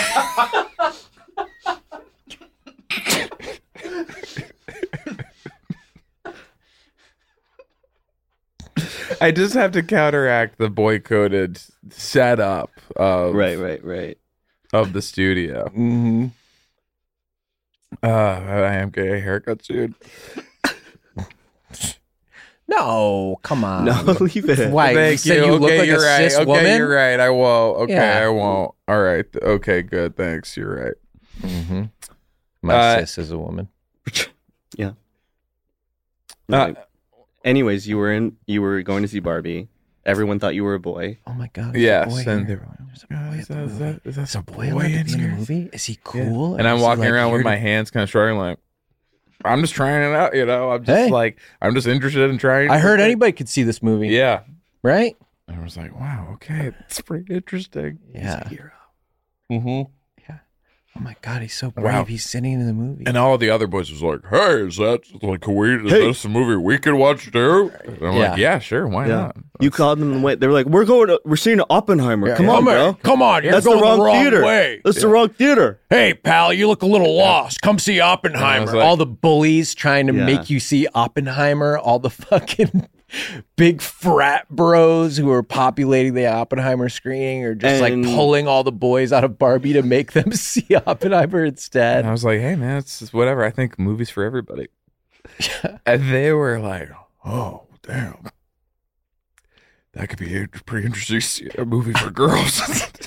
Speaker 4: I just have to counteract the boy coded setup of
Speaker 6: right, right, right.
Speaker 4: of the studio.
Speaker 5: Mhm.
Speaker 4: Uh I am getting a haircut soon.
Speaker 5: No, come on.
Speaker 6: No, leave it.
Speaker 5: Why?
Speaker 4: Thank
Speaker 5: you said you,
Speaker 4: you.
Speaker 5: look
Speaker 4: okay,
Speaker 5: like
Speaker 4: you're
Speaker 5: a
Speaker 4: right.
Speaker 5: cis
Speaker 4: okay,
Speaker 5: woman.
Speaker 4: you're right. I won't. Okay,
Speaker 5: Yeah.
Speaker 4: I won't. All right. Okay, good. Thanks. You're right.
Speaker 5: Mm-hmm. My
Speaker 4: Uh,
Speaker 5: sis is a woman.
Speaker 6: Yeah.
Speaker 4: Uh,
Speaker 6: Right. Anyways, you were in. You were going to see Barbie. Everyone thought you were a boy.
Speaker 5: Oh my god. there's a
Speaker 4: Yes,
Speaker 5: boy
Speaker 4: and
Speaker 5: here.
Speaker 4: they were like,
Speaker 5: There's a boy
Speaker 4: "Is
Speaker 5: at the
Speaker 4: that- is
Speaker 5: movie.
Speaker 4: that- is that
Speaker 5: Is a
Speaker 4: a
Speaker 5: boy
Speaker 4: boy
Speaker 5: allowed to
Speaker 4: in
Speaker 5: be in the
Speaker 4: here?"
Speaker 5: movie? Is he
Speaker 4: Yeah.
Speaker 5: cool?
Speaker 4: And I'm
Speaker 5: Is he,
Speaker 4: walking
Speaker 5: like,
Speaker 4: around
Speaker 5: here
Speaker 4: with
Speaker 5: to-
Speaker 4: my hands kind of struggling, like I'm just trying it out. You know, I'm just
Speaker 5: Hey.
Speaker 4: like I'm just interested in trying.
Speaker 5: I heard
Speaker 4: it.
Speaker 5: anybody could see this movie.
Speaker 4: Yeah.
Speaker 5: Right?
Speaker 4: And I was like, wow, okay, it's pretty interesting.
Speaker 5: Yeah.
Speaker 4: Mm-hmm.
Speaker 5: Oh my god, he's so brave.
Speaker 4: Wow.
Speaker 5: He's sitting in the movie.
Speaker 3: And all the other boys was like, "Hey, is that like can we? Is
Speaker 6: Hey.
Speaker 3: this a movie we could watch too?"
Speaker 4: And I'm
Speaker 5: Yeah.
Speaker 4: like, yeah, sure, why
Speaker 6: Yeah.
Speaker 4: not?
Speaker 6: You called them. Wait, they were like, "We're going. To, we're seeing Oppenheimer.
Speaker 5: Yeah,
Speaker 6: Come
Speaker 5: yeah.
Speaker 6: on,
Speaker 5: Come
Speaker 6: bro.
Speaker 5: on, come on, you're
Speaker 6: That's the
Speaker 5: going
Speaker 6: wrong,
Speaker 5: the wrong
Speaker 6: theater.
Speaker 5: way."
Speaker 6: That's the wrong theater."
Speaker 5: Hey, pal, you look a little lost. Come see
Speaker 4: And I
Speaker 5: Oppenheimer.
Speaker 4: was like-
Speaker 5: all the bullies trying to
Speaker 6: Yeah.
Speaker 5: make you see Oppenheimer. All the fucking big frat bros who are populating the Oppenheimer screening are just
Speaker 6: And-
Speaker 5: like pulling all the boys out of Barbie to make them see Oppenheimer instead.
Speaker 4: And I was like, hey man, it's just whatever. I think movies for everybody. And they were like,
Speaker 3: Oh, damn. That could be a pretty interesting to see a movie for girls.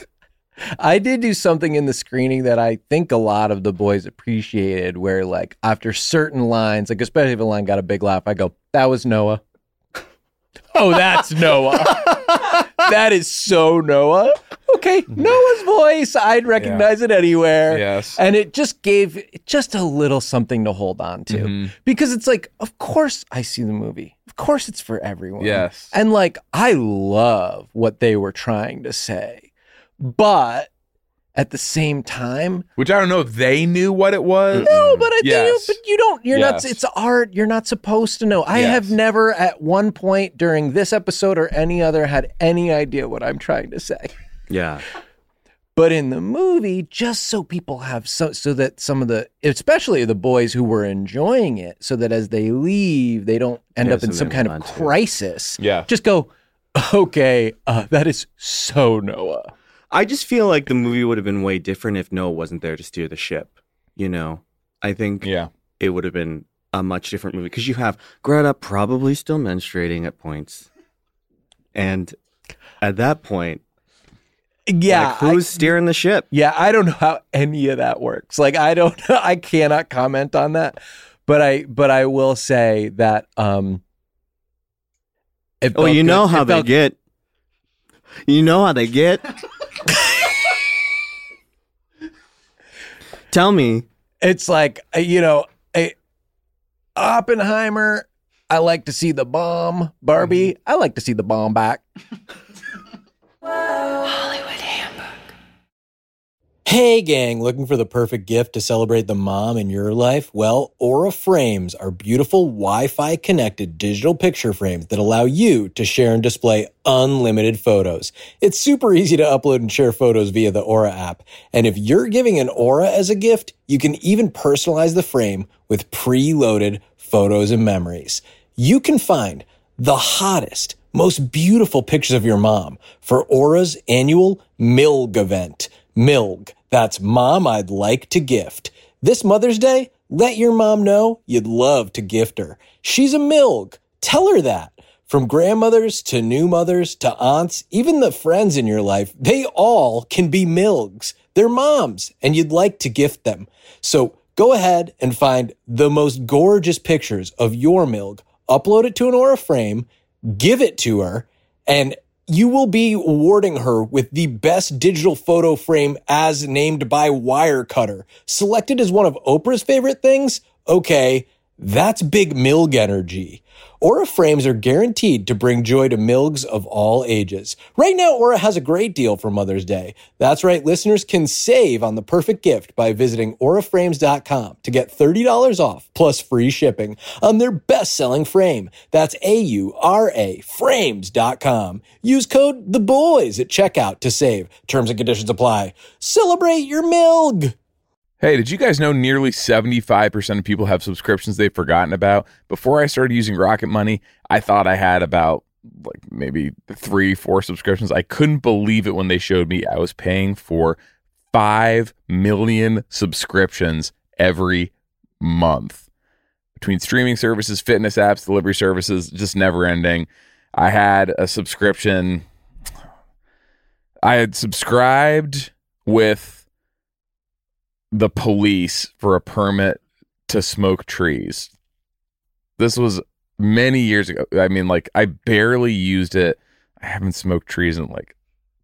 Speaker 5: I did do something in the screening that I think a lot of the boys appreciated, where like after certain lines, like especially if a line got a big laugh, I go, "That was Noah." Oh, that's Noah. That is so Noah. Okay, Noah's voice. I'd recognize it anywhere.
Speaker 4: yes.
Speaker 5: And it just gave just a little something to hold on to.
Speaker 4: Mhm.
Speaker 5: Because it's like, of course I see the movie. Of course it's for everyone.
Speaker 4: Yes.
Speaker 5: And like, I love what they were trying to say. But at the same time,
Speaker 4: Which I don't know if they knew what it was.
Speaker 5: no, but I
Speaker 4: Yes.
Speaker 5: think but you don't, you're
Speaker 4: Yes.
Speaker 5: not, it's art. You're not supposed to know. I
Speaker 4: Yes.
Speaker 5: have never at one point during this episode or any other had any idea what I'm trying to say.
Speaker 6: Yeah.
Speaker 5: But in the movie, just so people have so so that some of the, especially the boys who were enjoying it, so that as they leave, they don't end
Speaker 6: Yeah,
Speaker 5: up in
Speaker 6: so
Speaker 5: some
Speaker 6: they
Speaker 5: kind of
Speaker 6: move on to-
Speaker 5: crisis.
Speaker 4: Yeah.
Speaker 5: Just go, Okay, uh, that is so Noah.
Speaker 6: I just feel like the movie would have been way different if Noah wasn't there to steer the ship. You know, I think
Speaker 4: Yeah.
Speaker 6: it would have been a much different movie because you have Greta probably still menstruating at points. And at that point,
Speaker 5: Yeah,
Speaker 6: like, who's
Speaker 5: I-
Speaker 6: steering the ship?
Speaker 5: Yeah, I don't know how any of that works. Like, I don't, I cannot comment on that. But I, but I will say that. Um, it
Speaker 6: Oh,
Speaker 5: felt
Speaker 6: you
Speaker 5: good.
Speaker 6: know how
Speaker 5: It
Speaker 6: they
Speaker 5: felt-
Speaker 6: get. You know how they get. Tell me.
Speaker 5: It's like, uh, you know, a, Oppenheimer. I like to see the bomb. Barbie. I like to see the bomb back. Hey gang, looking for the perfect gift to celebrate the mom in your life? Well, Aura Frames are beautiful Wi-Fi connected digital picture frames that allow you to share and display unlimited photos. It's super easy to upload and share photos via the Aura app. And if you're giving an Aura as a gift, you can even personalize the frame with preloaded photos and memories. You can find the hottest, most beautiful pictures of your mom for Aura's annual M I L G event. M I L G. That's Mom I'd Like to Gift. This Mother's Day, let your mom know you'd love to gift her. She's a M I L G. Tell her that. From grandmothers to new mothers to aunts, even the friends in your life, they all can be M I L Gs. They're moms, and you'd like to gift them. So go ahead and find the most gorgeous pictures of your M I L G, upload it to an Aura frame, give it to her, and you will be awarding her with the best digital photo frame as named by Wirecutter. Selected as one of Oprah's favorite things? Okay, that's big M I L G energy. Aura frames are guaranteed to bring joy to M I L Gs of all ages. Right now, Aura has a great deal for Mother's Day. That's right, listeners can save on the perfect gift by visiting aura frames dot com to get thirty dollars off plus free shipping on their best-selling frame. That's A U R A frames dot com. Use code THEBOYS at checkout to save. Terms and conditions apply. Celebrate your M I L G!
Speaker 4: Hey, did you guys know nearly seventy-five percent of people have subscriptions they've forgotten about? Before I started using Rocket Money, I thought I had about like maybe three, four subscriptions. I couldn't believe it when they showed me I was paying for five million subscriptions every month. Between streaming services, fitness apps, delivery services, just never ending. I had a subscription. I had subscribed with the police for a permit to smoke trees. This was many years ago. I mean, like, I barely used it. I haven't smoked trees in like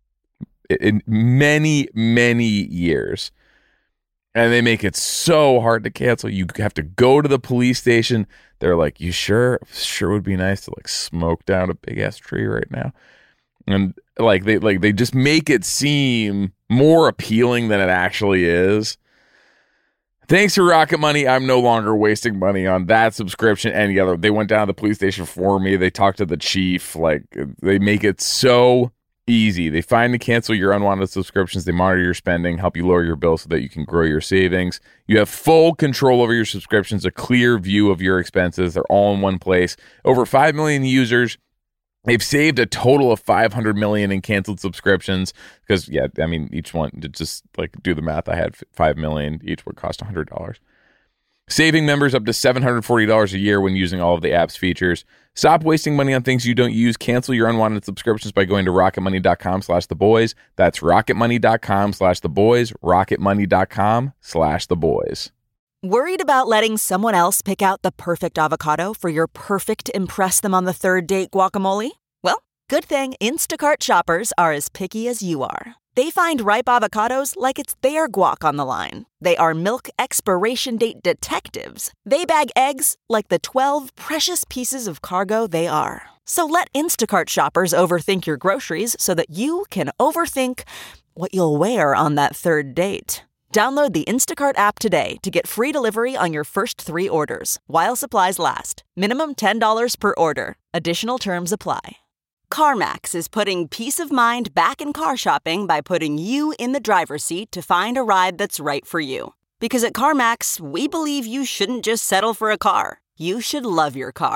Speaker 4: in many, many years. And they make it so hard to cancel. You have to go to the police station. They're like, you sure? Sure would be nice to like smoke down a big ass tree right now. And like they like they just make it seem more appealing than it actually is. Thanks to Rocket Money, I'm no longer wasting money on that subscription. Any other, they went down to the police station for me. They talked to the chief. Like, they make it so easy. They find and cancel your unwanted subscriptions. They monitor your spending, help you lower your bill so that you can grow your savings. You have full control over your subscriptions, a clear view of your expenses. They're all in one place. Over five million users. They've saved a total of five hundred million in canceled subscriptions because, yeah, I mean, each one, to just like do the math, I had five million. Each would cost one hundred dollars. Saving members up to seven hundred forty dollars a year when using all of the app's features. Stop wasting money on things you don't use. Cancel your unwanted subscriptions by going to rocketmoney.com slash the boys. That's rocketmoney.com slash the boys. rocketmoney.com slash the boys.
Speaker 9: Worried about letting someone else pick out the perfect avocado for your perfect impress them on the third date guacamole? Well, good thing Instacart shoppers are as picky as you are. They find ripe avocados like it's their guac on the line. They are milk expiration date detectives. They bag eggs like the twelve precious pieces of cargo they are. So let Instacart shoppers overthink your groceries so that you can overthink what you'll wear on that third date. Download the Instacart app today to get free delivery on your first three orders, while supplies last. Minimum ten dollars per order. Additional terms apply. CarMax is putting peace of mind back in car shopping by putting you in the driver's seat to find a ride that's right for you. Because at CarMax, we believe you shouldn't just settle for a car. You should love your car.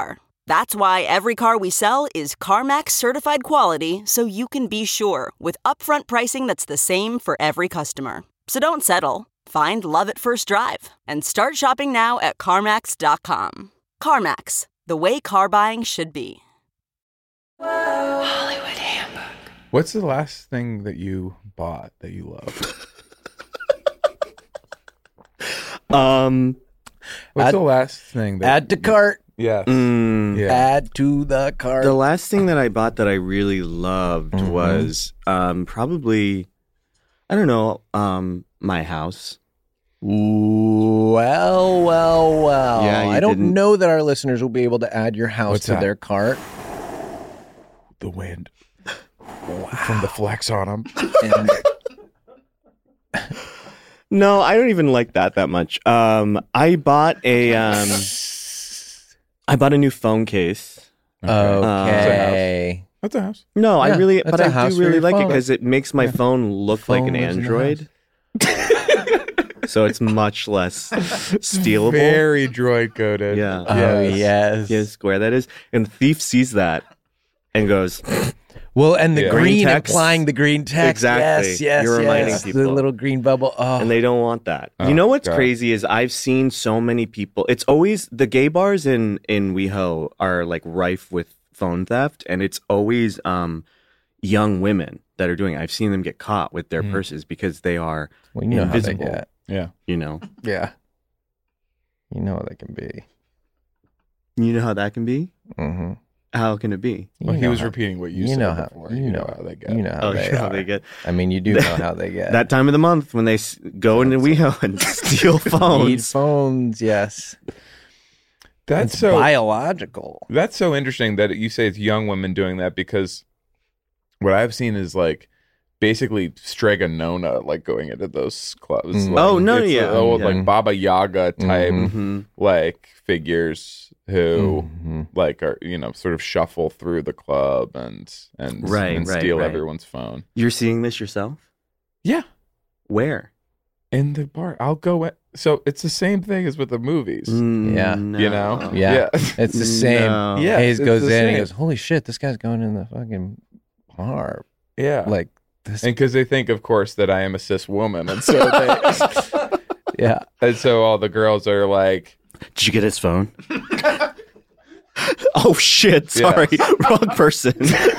Speaker 9: That's why every car we sell is CarMax certified quality, so you can be sure with upfront pricing that's the same for every customer. So don't settle. Find love at first drive and start shopping now at CarMax dot com. CarMax, the way car buying should be.
Speaker 1: Hollywood Handbook.
Speaker 4: What's the last thing that you bought that you loved?
Speaker 6: Um,
Speaker 4: What's
Speaker 5: Add-
Speaker 4: the last thing that
Speaker 5: Add to cart.
Speaker 4: Yes.
Speaker 6: mm,
Speaker 4: Yeah.
Speaker 5: Add to the cart.
Speaker 6: The last thing that I bought that I really loved
Speaker 5: Mhm.
Speaker 6: was um, probably, I don't know, um, my house.
Speaker 5: Well, well, well.
Speaker 6: Yeah, you
Speaker 5: I don't
Speaker 6: didn't-
Speaker 5: know that our listeners will be able to add your house
Speaker 4: What's
Speaker 5: to
Speaker 4: that?
Speaker 5: their cart.
Speaker 3: The wind. From the flex on them.
Speaker 5: And
Speaker 6: No, I don't even like that that much. Um, I bought a, um, I bought a new phone case.
Speaker 5: okay.
Speaker 4: That's a house.
Speaker 6: No, I
Speaker 5: Yeah,
Speaker 6: really,
Speaker 5: that's
Speaker 6: but
Speaker 5: a
Speaker 6: I
Speaker 5: house
Speaker 6: do
Speaker 5: for
Speaker 6: really
Speaker 5: your
Speaker 6: like it
Speaker 5: phone.
Speaker 6: because it makes my
Speaker 5: Yeah.
Speaker 6: phone look like
Speaker 5: Phone
Speaker 6: an
Speaker 5: lives in the
Speaker 6: Android. So it's much less stealable.
Speaker 4: Very droid coded.
Speaker 6: Yeah.
Speaker 5: Oh, yes.
Speaker 6: See how square that is? And the thief sees that and goes,
Speaker 5: Well, and the
Speaker 4: Yeah.
Speaker 5: green,
Speaker 6: Green text.
Speaker 5: implying the green text.
Speaker 6: Exactly.
Speaker 5: Yes, yes,
Speaker 6: You're reminding
Speaker 5: yes.
Speaker 6: people.
Speaker 5: The little green bubble. Oh,
Speaker 6: and they don't want that.
Speaker 4: Oh,
Speaker 6: you know what's
Speaker 4: God.
Speaker 6: crazy is I've seen so many people. It's always the gay bars in in WeHo are like rife with phone theft, and it's always um young women that are doing it. I've seen them get caught with their
Speaker 4: Mhm.
Speaker 6: purses because they are,
Speaker 5: well, you know
Speaker 6: invisible.
Speaker 5: how they get.
Speaker 4: Yeah.
Speaker 6: you know,
Speaker 5: Yeah. You know how they can be.
Speaker 6: you know how that can be.
Speaker 5: Mm-hmm.
Speaker 6: How can it be?
Speaker 4: Well,
Speaker 5: You
Speaker 4: he
Speaker 5: know
Speaker 4: was
Speaker 5: how-
Speaker 4: repeating what you,
Speaker 5: you
Speaker 4: said
Speaker 5: know how-
Speaker 4: before.
Speaker 5: you
Speaker 4: You
Speaker 5: know-
Speaker 4: know how they get.
Speaker 5: You know how
Speaker 6: Oh,
Speaker 5: they
Speaker 6: you know how
Speaker 5: are.
Speaker 6: they get
Speaker 5: I mean, you do know how they get.
Speaker 6: that time of the month when they s- go into WeHo and steal
Speaker 5: Need
Speaker 6: phones.
Speaker 5: phones, yes.
Speaker 4: That's
Speaker 5: It's
Speaker 4: so
Speaker 5: biological.
Speaker 4: That's so interesting that you say it's young women doing that, because what I've seen is like basically Strega Nona, like going into those clubs.
Speaker 5: Mm.
Speaker 4: Like,
Speaker 6: Oh, no,
Speaker 4: it's
Speaker 6: yeah,
Speaker 4: the old
Speaker 5: yeah.
Speaker 4: like Baba Yaga type
Speaker 5: Mhm.
Speaker 6: Mhm.
Speaker 4: like figures who
Speaker 5: Mhm.
Speaker 4: like are, you know, sort of shuffle through the club and and,
Speaker 6: Right,
Speaker 4: and
Speaker 6: right,
Speaker 4: steal
Speaker 6: right.
Speaker 4: everyone's phone.
Speaker 6: You're seeing this yourself?
Speaker 4: Yeah.
Speaker 6: Where?
Speaker 4: In the bar. I'll go at, so it's the same thing as with the movies.
Speaker 6: Mm,
Speaker 5: Yeah.
Speaker 6: no.
Speaker 4: You know?
Speaker 5: Yeah. It's the same.
Speaker 6: No.
Speaker 4: Yeah.
Speaker 5: Hayes
Speaker 4: it's
Speaker 5: goes
Speaker 4: the
Speaker 5: in and he
Speaker 4: same.
Speaker 5: goes, holy shit, this guy's going in the fucking bar.
Speaker 4: Yeah.
Speaker 5: Like this.
Speaker 4: And because they think, of course, that I am a cis woman, and so they,
Speaker 5: Yeah.
Speaker 4: and so all the girls are like,
Speaker 6: Did you get his phone? Oh shit!
Speaker 4: Yeah.
Speaker 6: Sorry, wrong person.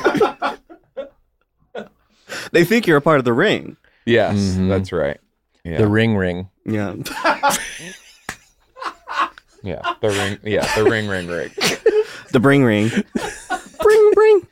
Speaker 6: They think you're a part of the ring.
Speaker 4: "Yes,
Speaker 5: Mhm.
Speaker 4: that's right." Yeah,
Speaker 5: The ring ring.
Speaker 6: Yeah.
Speaker 4: yeah, the ring, yeah, the ring, ring, ring.
Speaker 6: The bring ring. Bring bring.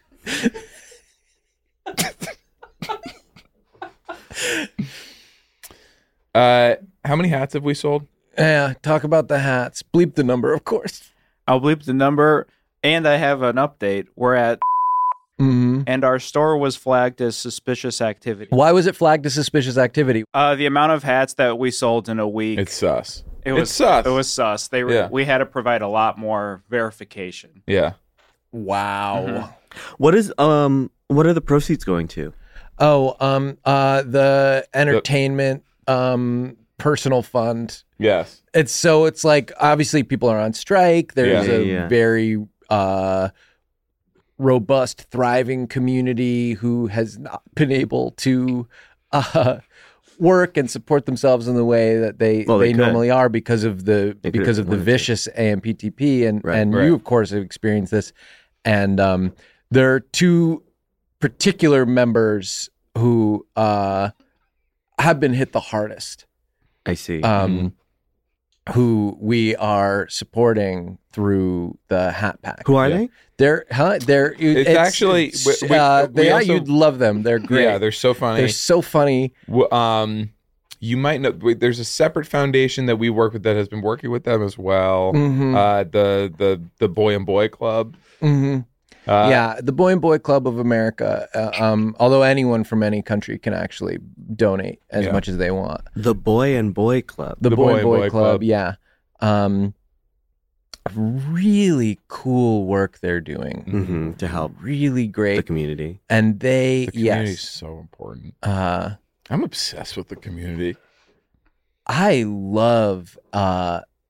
Speaker 4: Uh, how many hats have we sold?
Speaker 5: Yeah. Talk about the hats. Bleep the number, of course.
Speaker 8: I'll bleep the number, and I have an update. We're at,
Speaker 5: Mm-hmm.
Speaker 8: and our store was flagged as suspicious activity.
Speaker 5: Why was it flagged as suspicious activity?
Speaker 8: Uh, the amount of hats that we sold in a week,
Speaker 4: It's sus.
Speaker 8: it was
Speaker 4: it's sus.
Speaker 8: It was sus. They were,
Speaker 4: Yeah.
Speaker 8: we had to provide a lot more verification.
Speaker 4: Yeah.
Speaker 5: Wow.
Speaker 6: What is um? What are the proceeds going to?
Speaker 5: Oh, um, uh, the entertainment, um, personal fund.
Speaker 4: Yes.
Speaker 5: It's so it's like obviously people are on strike. There's
Speaker 6: Yeah.
Speaker 5: a
Speaker 6: Yeah.
Speaker 5: very uh, robust, thriving community who has not been able to uh, work and support themselves in the way that they
Speaker 6: Well, they
Speaker 5: they,
Speaker 6: could.
Speaker 5: normally are because of the
Speaker 6: They
Speaker 5: because
Speaker 6: could've
Speaker 5: of the
Speaker 6: wanted to.
Speaker 5: vicious A M P T P and
Speaker 6: Right.
Speaker 5: and
Speaker 4: Right.
Speaker 5: you of course have experienced this. And um, there are two particular members who uh, have been hit the hardest.
Speaker 6: I see.
Speaker 5: Um, who we are supporting through the Hat Pack.
Speaker 6: Who are
Speaker 4: yeah.
Speaker 6: they?
Speaker 5: They're huh? They're
Speaker 4: It's actually- we- we-
Speaker 5: uh,
Speaker 4: we
Speaker 5: they are.
Speaker 4: also-
Speaker 5: You'd love them. They're great.
Speaker 4: Yeah, they're so funny.
Speaker 5: They're so funny.
Speaker 4: W- um, you might know. wait, There's a separate foundation that we work with that has been working with them as well.
Speaker 5: Mhm.
Speaker 4: Uh, the the the Boy and Boy Club.
Speaker 5: hmm
Speaker 4: Uh,
Speaker 5: yeah, the Boy and Boy Club of America. Uh, um, although anyone from any country can actually donate as
Speaker 4: Yeah.
Speaker 5: much as they want.
Speaker 6: The Boy and Boy Club.
Speaker 5: The,
Speaker 4: The
Speaker 5: Boy,
Speaker 4: Boy
Speaker 5: and
Speaker 4: and
Speaker 5: Boy,
Speaker 4: Boy
Speaker 5: Club,
Speaker 4: Club.
Speaker 5: yeah. Um, really cool work they're doing.
Speaker 6: hmm To help
Speaker 5: Really
Speaker 6: the
Speaker 5: great.
Speaker 6: community.
Speaker 5: And they,
Speaker 4: The community is
Speaker 5: yes.
Speaker 4: so important.
Speaker 5: Uh,
Speaker 4: I'm obsessed with the community.
Speaker 5: I love uh,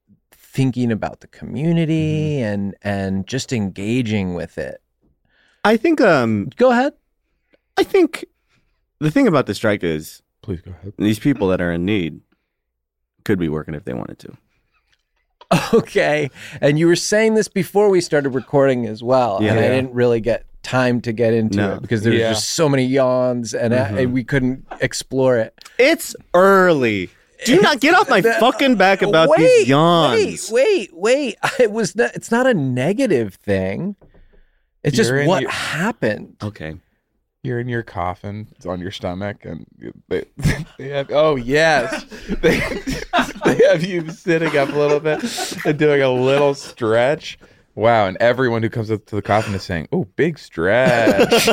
Speaker 5: thinking about the community
Speaker 6: Mm-hmm.
Speaker 5: and and just engaging with it.
Speaker 6: I think um
Speaker 5: Go ahead.
Speaker 6: I think the thing about the strike is
Speaker 4: Please go ahead.
Speaker 6: these people that are in need could be working if they wanted to.
Speaker 5: Okay. And you were saying this before we started recording as well.
Speaker 6: Yeah.
Speaker 5: And I didn't really get time to get into
Speaker 6: No.
Speaker 5: it because there's
Speaker 4: Yeah.
Speaker 5: just so many yawns and, I, and we couldn't explore it.
Speaker 6: It's early. Do not get off my fucking back about
Speaker 5: wait,
Speaker 6: these yawns.
Speaker 5: Wait, wait, wait. It was not, it's not a negative thing. It's just
Speaker 4: You're in
Speaker 5: what
Speaker 4: your-
Speaker 5: happened.
Speaker 6: Okay.
Speaker 4: You're in your coffin. It's on your stomach, and they, they have. Oh yes, they, they have you sitting up a little bit and doing a little stretch. Wow! And everyone who comes up to the coffin is saying, "Oh, big stretch."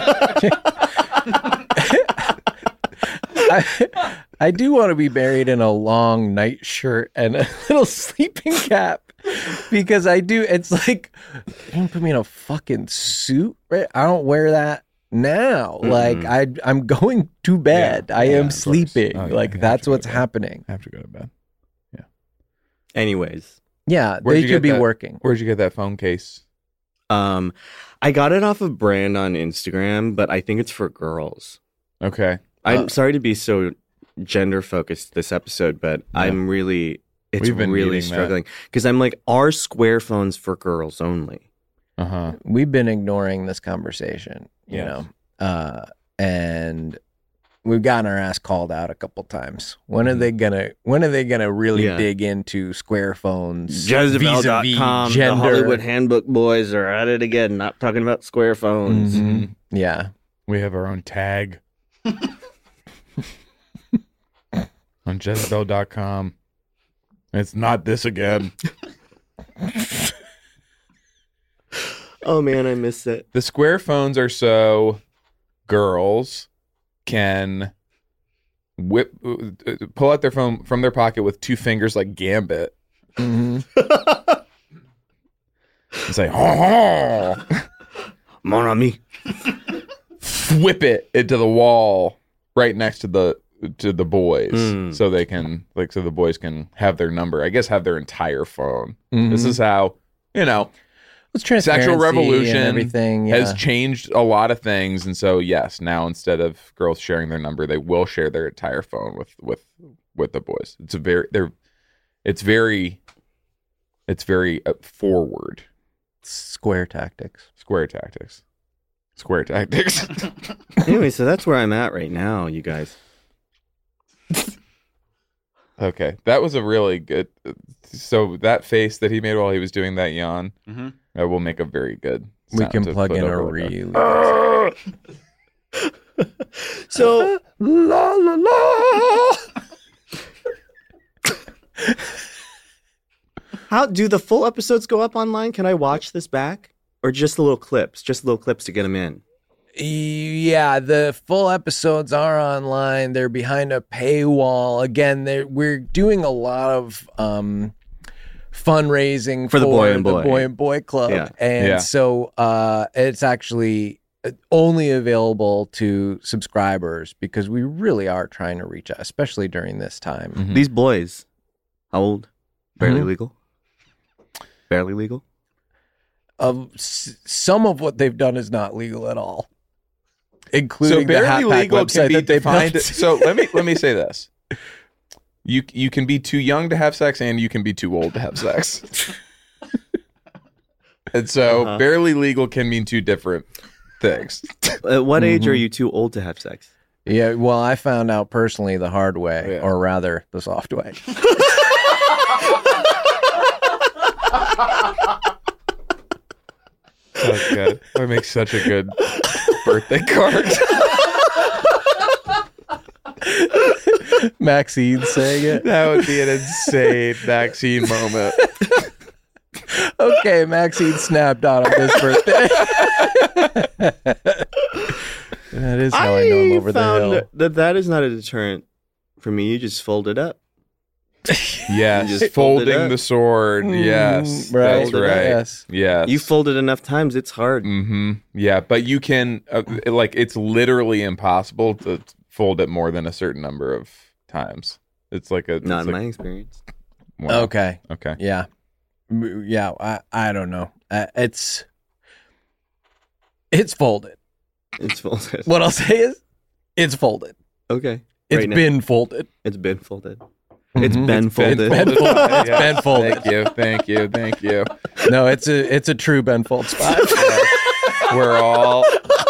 Speaker 5: I, I do want to be buried in a long night shirt and a little sleeping cap because I do. It's like, don't put me in a fucking suit, right? I don't wear that now.
Speaker 6: Mm-mm.
Speaker 5: Like I, I'm going to bed.
Speaker 4: Yeah,
Speaker 5: I
Speaker 4: yeah,
Speaker 5: am
Speaker 4: of course.
Speaker 5: sleeping.
Speaker 4: Oh, yeah,
Speaker 5: like
Speaker 4: you have
Speaker 5: that's
Speaker 4: to go
Speaker 5: what's
Speaker 4: to bed.
Speaker 5: happening.
Speaker 4: I have to go to bed.
Speaker 6: Anyways,
Speaker 5: Yeah,
Speaker 4: Where'd
Speaker 5: they
Speaker 4: you
Speaker 5: could
Speaker 4: get
Speaker 5: be
Speaker 4: that?
Speaker 5: working.
Speaker 4: Where'd you get that phone case?
Speaker 6: um, I got it off of Brand on Instagram, but I think it's for girls.
Speaker 4: Okay.
Speaker 6: I'm
Speaker 5: Uh,
Speaker 6: sorry to be so gender focused this episode, but
Speaker 4: Yeah.
Speaker 6: I'm really, it's
Speaker 4: We've been
Speaker 6: really
Speaker 4: needing that.
Speaker 6: struggling because I'm like, are Square phones for girls only?
Speaker 4: Uh huh.
Speaker 5: We've been ignoring this conversation, you
Speaker 4: Yes.
Speaker 5: know, uh, and we've gotten our ass called out a couple times. When are
Speaker 4: Mhm.
Speaker 5: they gonna? When are they gonna really
Speaker 6: Yeah.
Speaker 5: dig into Square phones?
Speaker 6: Jezebel dot
Speaker 5: vis-a-vis
Speaker 6: com, the
Speaker 5: gender?
Speaker 6: Hollywood Handbook boys are at it again, not talking about Square phones.
Speaker 5: Mhm. Yeah,
Speaker 4: We have our own tag on Jezebel dot com. It's not this again.
Speaker 6: Oh man, I miss it.
Speaker 4: The Square phones are so girls can whip uh, pull out their phone from their pocket with two fingers like Gambit
Speaker 5: Mhm.
Speaker 4: and say, "Oh,
Speaker 6: Mon ami.
Speaker 4: whip it into the wall right next to the to the boys,
Speaker 6: Mm.
Speaker 4: so they can like so the boys can have their number. I guess have their entire phone. This
Speaker 5: Mhm.
Speaker 4: is how you know
Speaker 5: It's transparency
Speaker 4: sexual
Speaker 5: and
Speaker 4: revolution
Speaker 5: everything yeah.
Speaker 4: has changed a lot of things, and so yes, now instead of girls sharing their number, they will share their entire phone with with with the boys. It's a very they're it's very it's very uh, forward.
Speaker 5: Square tactics.
Speaker 4: Square tactics. Square tactics.
Speaker 6: Anyway, so that's where I'm at right now, you guys.
Speaker 4: Okay, that was a really good. So that face that he made while he was doing that yawn,
Speaker 8: Mhm.
Speaker 4: that will make a very good.
Speaker 5: We
Speaker 4: sound
Speaker 5: can
Speaker 4: to
Speaker 5: plug
Speaker 4: put
Speaker 5: in a
Speaker 4: over the-
Speaker 5: really.
Speaker 6: So la la la. How do the full episodes go up online? Can I watch this back, or just the little clips? Just little clips to get them in.
Speaker 5: Yeah, the full episodes are online. They're behind a paywall. Again, they're, we're doing a lot of um, fundraising
Speaker 6: For the Boy and Boy.
Speaker 5: the Boy and Boy Club,
Speaker 6: Yeah.
Speaker 5: and
Speaker 4: Yeah.
Speaker 5: so uh, it's actually only available to subscribers because we really are trying to reach out, especially during this time.
Speaker 4: Mhm.
Speaker 6: These boys, how old? Barely
Speaker 5: Mhm.
Speaker 6: legal. Barely legal.
Speaker 5: Of s- some of what they've done is not legal at all, including
Speaker 4: So
Speaker 5: the
Speaker 4: barely
Speaker 5: Hat Pack
Speaker 4: legal
Speaker 5: website
Speaker 4: can be
Speaker 5: that they
Speaker 4: defined.
Speaker 5: built.
Speaker 4: So let me let me say this: you you can be too young to have sex, and you can be too old to have sex. And so,
Speaker 6: Uh-huh.
Speaker 4: barely legal can mean two different things.
Speaker 6: At what age
Speaker 5: Mhm.
Speaker 6: are you too old to have sex?
Speaker 5: Yeah, well, I found out personally the hard way,
Speaker 4: Yeah.
Speaker 5: or rather, the soft way.
Speaker 4: That's good. That makes such a good birthday card.
Speaker 5: Maxine saying it.
Speaker 4: That would be an insane vaccine moment.
Speaker 5: Okay, Maxine snapped out on this birthday. That is how I, know him over the
Speaker 6: found
Speaker 5: hill.
Speaker 6: that that is not a deterrent for me. You just fold it up.
Speaker 4: Yes,
Speaker 6: You just fold it
Speaker 4: folding
Speaker 6: up.
Speaker 4: the sword. Yes,
Speaker 5: Mm, right.
Speaker 4: that's right.
Speaker 5: Yes.
Speaker 4: Yes.
Speaker 6: You fold it enough times, it's hard.
Speaker 4: Mm-hmm. Yeah, but you can uh, like it's literally impossible to fold it more than a certain number of times. It's like a
Speaker 6: Not
Speaker 4: it's
Speaker 6: in
Speaker 4: like,
Speaker 6: my experience.
Speaker 4: wow.
Speaker 5: Okay.
Speaker 4: Okay.
Speaker 5: Yeah. Yeah, I, I don't know. Uh, it's it's folded.
Speaker 6: It's folded.
Speaker 5: What I'll say is, it's folded.
Speaker 6: Okay.
Speaker 5: It's
Speaker 6: Right now.
Speaker 5: been folded.
Speaker 6: It's been folded. It's
Speaker 5: Mhm.
Speaker 6: been
Speaker 5: It's
Speaker 6: folded.
Speaker 5: been folded. It's
Speaker 4: Yeah.
Speaker 5: been folded.
Speaker 4: Thank you, thank you, thank you.
Speaker 5: No, it's a it's a true Ben Folds spot.
Speaker 4: We're all.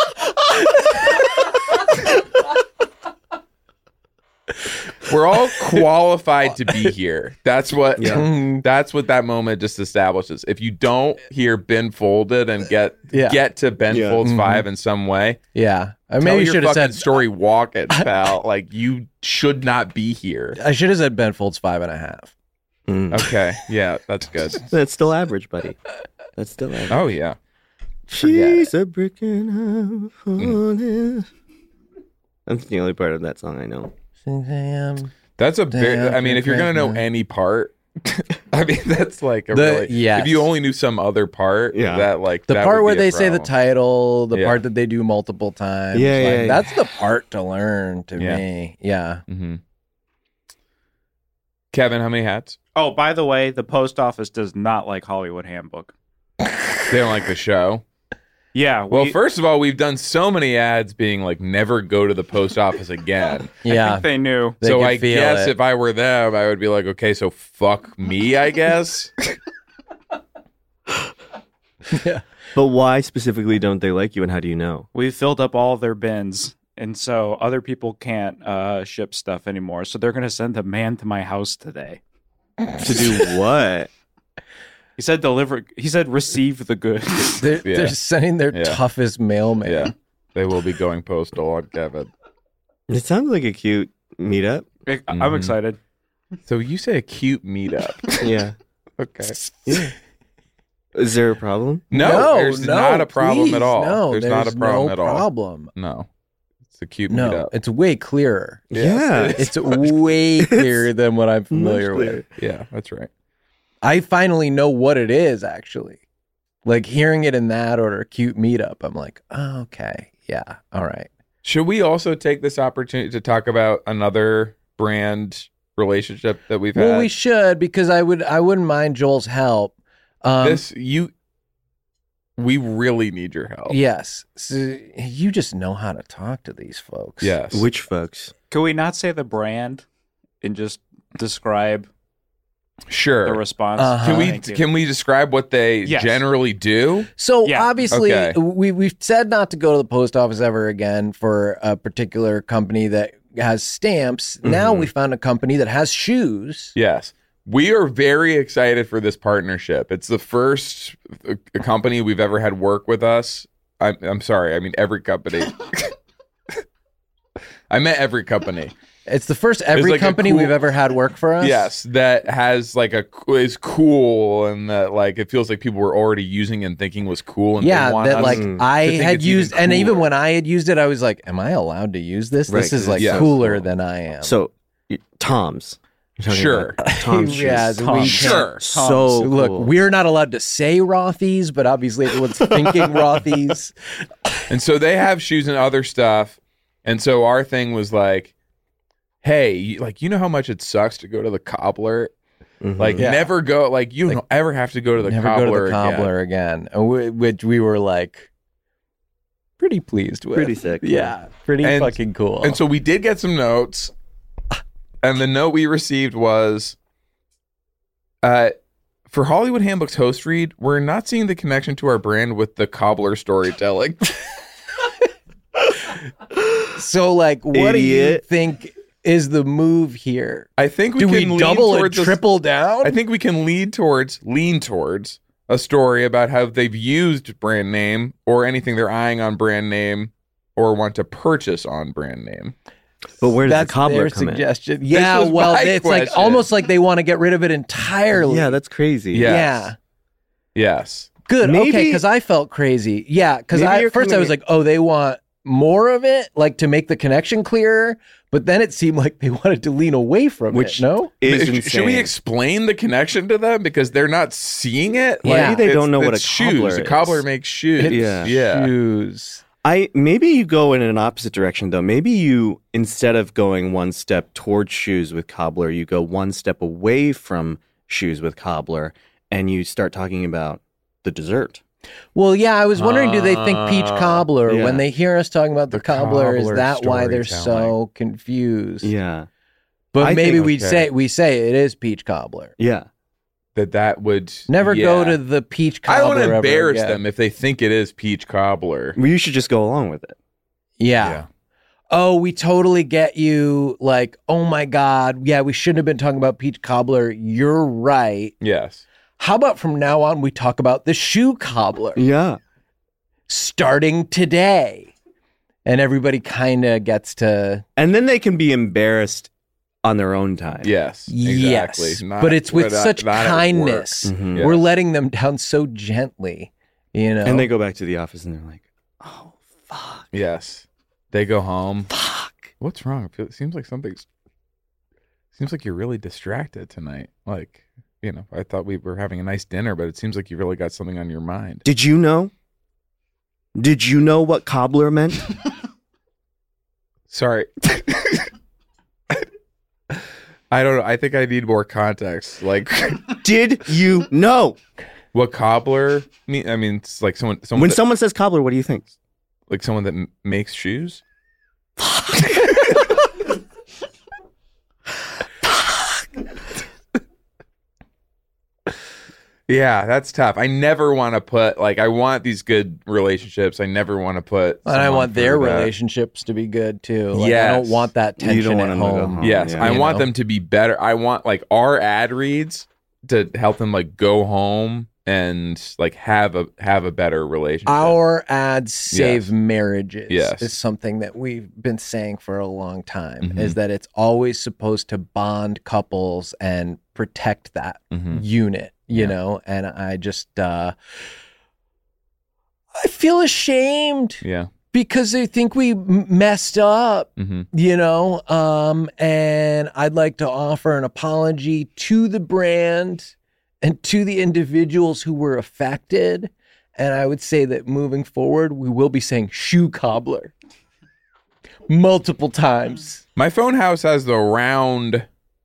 Speaker 4: We're all qualified to be here. That's what.
Speaker 6: Yeah.
Speaker 5: Mhm.
Speaker 4: That's what that moment just establishes. If you don't hear Ben folded and get
Speaker 5: Yeah.
Speaker 4: get to Ben
Speaker 6: Yeah.
Speaker 4: Folds
Speaker 5: Mhm.
Speaker 4: five in some way,
Speaker 5: Yeah, I
Speaker 4: tell
Speaker 5: maybe
Speaker 4: your
Speaker 5: should have
Speaker 4: fucking
Speaker 5: said
Speaker 4: story. Walk it, pal. Like you should not be here.
Speaker 5: I should have said Ben Folds five and a half.
Speaker 6: Mm.
Speaker 4: Okay, yeah, that's good.
Speaker 6: That's still average, buddy. That's still average.
Speaker 4: Oh yeah.
Speaker 6: She's a brick and a morning. That's the only part of that song I know.
Speaker 5: Damn.
Speaker 4: That's a very.
Speaker 5: Damn,
Speaker 4: I mean, if you're gonna know
Speaker 5: Christmas.
Speaker 4: any part, I mean, that's like a
Speaker 5: The-
Speaker 4: really.
Speaker 5: yes.
Speaker 4: If you only knew some other part,
Speaker 6: Yeah.
Speaker 4: that like
Speaker 5: The
Speaker 4: that
Speaker 5: part
Speaker 4: would
Speaker 5: where
Speaker 4: be a
Speaker 5: they say the
Speaker 4: problem.
Speaker 5: title, the
Speaker 4: Yeah.
Speaker 5: part that they do multiple times.
Speaker 6: Yeah,
Speaker 5: like,
Speaker 6: yeah, yeah.
Speaker 5: that's the part to learn to
Speaker 4: Yeah.
Speaker 5: me. Yeah.
Speaker 4: Mm-hmm. Kevin, how many hats?
Speaker 8: Oh, by the way, the post office does not like Hollywood Handbook.
Speaker 4: They don't like the show.
Speaker 8: Yeah.
Speaker 4: Well,
Speaker 8: we-
Speaker 4: first of all, we've done so many ads being like, never go to the post office again.
Speaker 8: I
Speaker 5: Yeah.
Speaker 8: think they knew.
Speaker 5: They
Speaker 4: so
Speaker 5: could
Speaker 4: I
Speaker 5: feel
Speaker 4: guess
Speaker 5: it.
Speaker 4: if I were them, I would be like, okay, so fuck me, I guess.
Speaker 5: Yeah.
Speaker 6: But why specifically don't they like you, and how do you know?
Speaker 8: We filled up all their bins, and so other people can't uh, ship stuff anymore. So they're going to send a man to my house today.
Speaker 6: To do what?
Speaker 8: He said deliver. He said receive the goods.
Speaker 5: They're,
Speaker 4: Yeah.
Speaker 5: they're sending their
Speaker 4: Yeah.
Speaker 5: toughest mailman.
Speaker 4: Yeah. They will be going postal on Kevin.
Speaker 6: It sounds like a cute meetup.
Speaker 8: I- I'm
Speaker 4: Mhm.
Speaker 8: excited.
Speaker 4: So you say a cute meetup.
Speaker 6: Yeah.
Speaker 4: Okay.
Speaker 6: Yeah. Is there a problem?
Speaker 4: No,
Speaker 5: No,
Speaker 4: there's
Speaker 5: no,
Speaker 4: not a problem
Speaker 5: please,
Speaker 4: at all.
Speaker 5: No,
Speaker 4: there's, not a problem
Speaker 5: no
Speaker 4: at all.
Speaker 5: problem.
Speaker 4: No. It's a cute
Speaker 5: No,
Speaker 4: meetup.
Speaker 5: it's way clearer.
Speaker 6: Yeah.
Speaker 5: It's way clearer than what I'm familiar
Speaker 6: Much
Speaker 5: with.
Speaker 6: clearer.
Speaker 4: Yeah, that's right.
Speaker 5: I finally know what it is, actually. Like hearing it in that order, cute meetup. I'm like, oh, okay. Yeah. All right.
Speaker 4: Should we also take this opportunity to talk about another brand relationship that we've
Speaker 5: Well,
Speaker 4: had?
Speaker 5: we should, because I would I wouldn't mind Joel's help. Um,
Speaker 4: this you we really need your help.
Speaker 5: Yes. So you just know how to talk to these folks.
Speaker 4: Yes.
Speaker 6: Which folks?
Speaker 8: Can we not say the brand and just describe
Speaker 4: Sure.
Speaker 8: the response?
Speaker 5: Uh-huh.
Speaker 4: Can we
Speaker 8: Thank you.
Speaker 4: can we describe what they
Speaker 8: Yes.
Speaker 4: generally do?
Speaker 5: So
Speaker 8: Yeah,
Speaker 5: obviously,
Speaker 4: okay.
Speaker 5: we we've said not to go to the post office ever again for a particular company that has stamps. Now
Speaker 6: Mhm.
Speaker 5: we found a company that has shoes.
Speaker 4: Yes. We are very excited for this partnership. It's the first uh, company we've ever had work with us. I'm, I'm sorry. I mean, every company. I meant every company.
Speaker 5: It's the first every
Speaker 4: like a
Speaker 5: company
Speaker 4: cool-
Speaker 5: we've ever had work for us.
Speaker 4: Yes, that has like a is cool and that like it feels like people were already using and thinking was cool. And
Speaker 5: Yeah,
Speaker 4: they want
Speaker 5: that
Speaker 4: us
Speaker 5: like
Speaker 6: Mm.
Speaker 5: I
Speaker 4: to think
Speaker 5: had
Speaker 4: it's even
Speaker 5: used, and even
Speaker 4: cooler.
Speaker 5: when I had used it, I was like, "Am I allowed to use this?
Speaker 6: Right,
Speaker 5: This is
Speaker 6: 'cause
Speaker 5: like
Speaker 6: it's
Speaker 4: so
Speaker 5: cooler
Speaker 6: cool.
Speaker 5: than I am."
Speaker 6: So, y- Tom's. You're talking
Speaker 4: Sure.
Speaker 6: about Tom's shoes.
Speaker 5: Yeah, so we
Speaker 8: Tom.
Speaker 5: can't-
Speaker 4: Sure.
Speaker 6: So
Speaker 5: So look,
Speaker 6: cool.
Speaker 5: we're not allowed to say Rothy's, but obviously everyone's thinking Rothy's.
Speaker 4: And so they have shoes and other stuff. And so our thing was like, hey, you- like you know how much it sucks to go to the cobbler?
Speaker 6: Mhm.
Speaker 4: Like
Speaker 5: Yeah.
Speaker 4: never go like you don't ever have to go to the
Speaker 5: Never
Speaker 4: cobbler,
Speaker 5: go to the
Speaker 4: again.
Speaker 5: cobbler again, And we- which we were like pretty pleased with.
Speaker 6: Pretty sick.
Speaker 5: Yeah, pretty
Speaker 4: And-
Speaker 5: fucking cool.
Speaker 4: And so we did get some notes. And the note we received was uh for Hollywood Handbook's host read, we're not seeing the connection to our brand with the cobbler storytelling.
Speaker 5: So, like, what do you
Speaker 6: Idiot.
Speaker 5: think is the move here?
Speaker 4: I think we
Speaker 5: Do
Speaker 4: can
Speaker 5: we
Speaker 4: lean
Speaker 5: double or
Speaker 4: towards a-
Speaker 5: triple down?
Speaker 4: I think we can lead towards lean towards a story about how they've used brand name or anything they're eyeing on brand name or want to purchase on brand name.
Speaker 6: But where does
Speaker 5: That's
Speaker 6: the cobbler
Speaker 5: their
Speaker 6: come
Speaker 5: suggestion. Yeah,
Speaker 4: was
Speaker 5: well,
Speaker 4: my
Speaker 5: it's like
Speaker 4: question.
Speaker 5: almost like they want to get rid of it entirely.
Speaker 6: in? Yeah, that's crazy.
Speaker 4: Yes.
Speaker 5: Yeah.
Speaker 4: Yes.
Speaker 5: Good.
Speaker 6: Maybe-
Speaker 5: okay, because I felt crazy. Yeah, because
Speaker 6: Maybe
Speaker 5: I
Speaker 6: you're
Speaker 5: at first I
Speaker 6: coming-
Speaker 5: was like, oh, they want more of it, like to make the connection clearer. But then it seemed like they wanted to lean away from
Speaker 6: Which
Speaker 5: it. No.
Speaker 6: Is
Speaker 4: Sh-
Speaker 6: insane.
Speaker 4: Should we explain the connection to them because they're not seeing it?
Speaker 5: Yeah.
Speaker 6: Maybe they
Speaker 4: it's-
Speaker 6: don't know what
Speaker 4: it's
Speaker 6: a
Speaker 4: shoes.
Speaker 6: cobbler
Speaker 4: A
Speaker 6: is.
Speaker 4: cobbler makes shoes.
Speaker 5: It's
Speaker 6: Yeah.
Speaker 4: Yeah.
Speaker 5: Shoes.
Speaker 6: I maybe you go in an opposite direction though. Maybe you instead of going one step towards shoes with cobbler, you go one step away from shoes with cobbler and you start talking about the dessert.
Speaker 5: Well, yeah, I was wondering, do they think peach
Speaker 4: Uh,
Speaker 5: cobbler?
Speaker 6: yeah.
Speaker 5: When they hear us talking about the,
Speaker 4: The
Speaker 5: cobbler, is
Speaker 4: cobbler
Speaker 5: that why they're so
Speaker 4: storytelling.
Speaker 5: confused?
Speaker 6: Yeah.
Speaker 5: But
Speaker 6: I
Speaker 5: maybe
Speaker 6: think-
Speaker 5: we'd
Speaker 4: okay.
Speaker 5: say we say it is peach cobbler.
Speaker 6: Yeah.
Speaker 4: That that would
Speaker 5: Never
Speaker 4: yeah.
Speaker 5: go to the peach
Speaker 4: I
Speaker 5: cobbler.
Speaker 4: don't want to
Speaker 5: ever
Speaker 4: embarrass
Speaker 5: again.
Speaker 4: them if they think it is peach cobbler.
Speaker 6: Well, you should just go along with it.
Speaker 5: Yeah.
Speaker 4: Yeah.
Speaker 5: Oh, we totally get you. Like, oh my God. Yeah, we shouldn't have been talking about peach cobbler. You're right.
Speaker 4: Yes.
Speaker 5: How about from now on we talk about the shoe cobbler
Speaker 6: Yeah.
Speaker 5: starting today? And everybody kind of gets to
Speaker 6: And then they can be embarrassed on their own time.
Speaker 4: Yes. Exactly.
Speaker 5: yes,
Speaker 4: Not-
Speaker 5: but it's with
Speaker 4: not-
Speaker 5: such
Speaker 4: not at work.
Speaker 5: kindness.
Speaker 6: Mhm.
Speaker 4: Yeah.
Speaker 5: We're letting them down so gently, you know.
Speaker 6: And they go back to the office and they're like, oh, fuck.
Speaker 4: Yes. They go home.
Speaker 6: Fuck.
Speaker 4: What's wrong? It feel- seems like something's. Seems like you're really distracted tonight. Like, you know, I thought we were having a nice dinner, but it seems like you really got something on your mind.
Speaker 6: Did you know? Did you know what cobbler meant?
Speaker 4: Sorry. I don't know. I think I need more context. Like,
Speaker 6: Did you know?
Speaker 4: what cobbler mean? I mean, it's like someone, someone
Speaker 6: When
Speaker 4: that,
Speaker 6: someone says cobbler, what do you think?
Speaker 4: like someone that m- makes shoes. Yeah, that's tough. I never want to put like I want these good relationships. I never want to put.
Speaker 5: and I
Speaker 4: someone
Speaker 5: want their
Speaker 4: through that.
Speaker 5: relationships to be good too. Like, I
Speaker 4: Yes.
Speaker 5: don't want that
Speaker 6: You don't
Speaker 5: tension
Speaker 6: want
Speaker 5: at
Speaker 6: them to go
Speaker 5: home.
Speaker 6: home.
Speaker 4: Yes,
Speaker 6: Yeah.
Speaker 4: I
Speaker 5: You
Speaker 4: want
Speaker 5: know?
Speaker 4: them to be better. I want like our ad reads to help them like go home and like have a have a better relationship.
Speaker 5: Our ads save
Speaker 4: Yes.
Speaker 5: marriages.
Speaker 4: Yes.
Speaker 5: Is something that we've been saying for a long time.
Speaker 4: Mhm.
Speaker 5: Is that it's always supposed to bond couples and protect that
Speaker 4: Mhm.
Speaker 5: unit, you
Speaker 4: Yeah.
Speaker 5: know. And I just, uh I feel ashamed
Speaker 4: Yeah.
Speaker 5: because they think we m- messed up.
Speaker 4: hmm
Speaker 5: You know, um, and I'd like to offer an apology to the brand and to the individuals who were affected. And I would say that moving forward, we will be saying shoe cobbler multiple times.
Speaker 4: My phone house has the round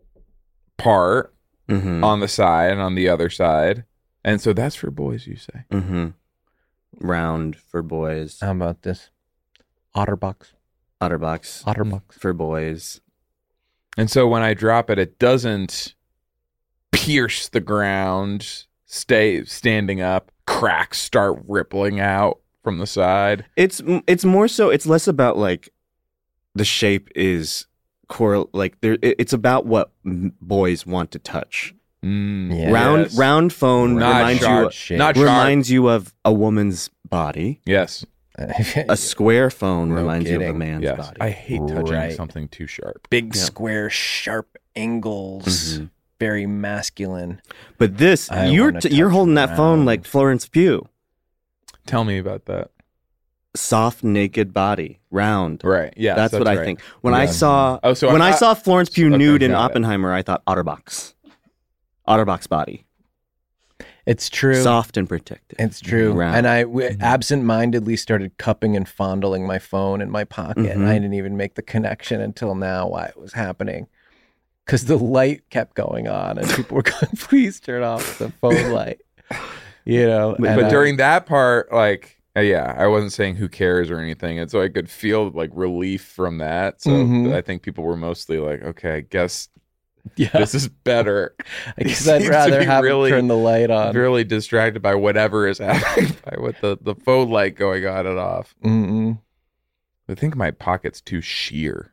Speaker 4: part
Speaker 6: Mm-hmm.
Speaker 4: on the side and on the other side, and so that's for boys. You say
Speaker 6: Mm-hmm. Round for boys.
Speaker 5: How about this? Otterbox.
Speaker 6: Otterbox
Speaker 5: Otterbox.
Speaker 6: for boys.
Speaker 4: And so when I drop it, it doesn't pierce the ground, stay standing up, cracks start rippling out from the side.
Speaker 6: It's it's more so. It's less about like the shape is core. Like there, it- it's about what m- boys want to touch.
Speaker 4: Mm,
Speaker 5: Yeah.
Speaker 6: round
Speaker 4: yes.
Speaker 6: round phone
Speaker 4: Not
Speaker 6: reminds
Speaker 4: sharp
Speaker 6: you
Speaker 5: shape.
Speaker 4: Not sharp.
Speaker 6: reminds you of a woman's body.
Speaker 4: Yes,
Speaker 6: A square phone
Speaker 5: No
Speaker 6: reminds you of a
Speaker 5: kidding.
Speaker 6: man's
Speaker 4: yes.
Speaker 6: body.
Speaker 4: I hate touching
Speaker 5: Right.
Speaker 4: something too sharp.
Speaker 5: Big
Speaker 6: Yeah.
Speaker 5: square, sharp angles.
Speaker 6: Mhm.
Speaker 5: Very masculine.
Speaker 6: But this,
Speaker 5: I
Speaker 6: you're
Speaker 5: wanna
Speaker 6: t- you're
Speaker 5: touch
Speaker 6: holding that phone
Speaker 5: round.
Speaker 6: like Florence Pugh.
Speaker 4: Tell me about that.
Speaker 6: Soft, naked body, round.
Speaker 4: Right? Yeah,
Speaker 6: that's, what I
Speaker 4: right.
Speaker 6: think. When I
Speaker 4: Yeah.
Speaker 6: saw
Speaker 4: Oh, so
Speaker 6: when
Speaker 4: I-
Speaker 6: I, saw Florence Pugh
Speaker 4: Okay,
Speaker 6: nude in
Speaker 4: got it.
Speaker 6: Oppenheimer, I thought Otterbox. Otterbox body,
Speaker 5: It's true.
Speaker 6: soft and protected.
Speaker 5: It's true.
Speaker 6: Round.
Speaker 5: And I w- absent-mindedly started cupping and fondling my phone in my pocket. And
Speaker 6: Mhm.
Speaker 5: I didn't even make the connection until now why it was happening. Because the light kept going on and people were going, please turn off the phone light. You know?
Speaker 6: But-
Speaker 5: and
Speaker 4: But
Speaker 5: I-
Speaker 4: during that part, like, uh, yeah, I wasn't saying who cares or anything, and so I could feel like relief from that. So
Speaker 5: Mhm.
Speaker 4: I think people were mostly like, okay, I guess
Speaker 5: yeah,
Speaker 4: this is better.
Speaker 5: I guess
Speaker 4: he
Speaker 5: I'd
Speaker 4: seems to
Speaker 5: rather
Speaker 4: be
Speaker 5: have
Speaker 4: really-
Speaker 5: it turn the light on.
Speaker 4: Really distracted by whatever is happening, by with the the phone light going on and off.
Speaker 5: Mm-mm.
Speaker 4: I think my pocket's too sheer.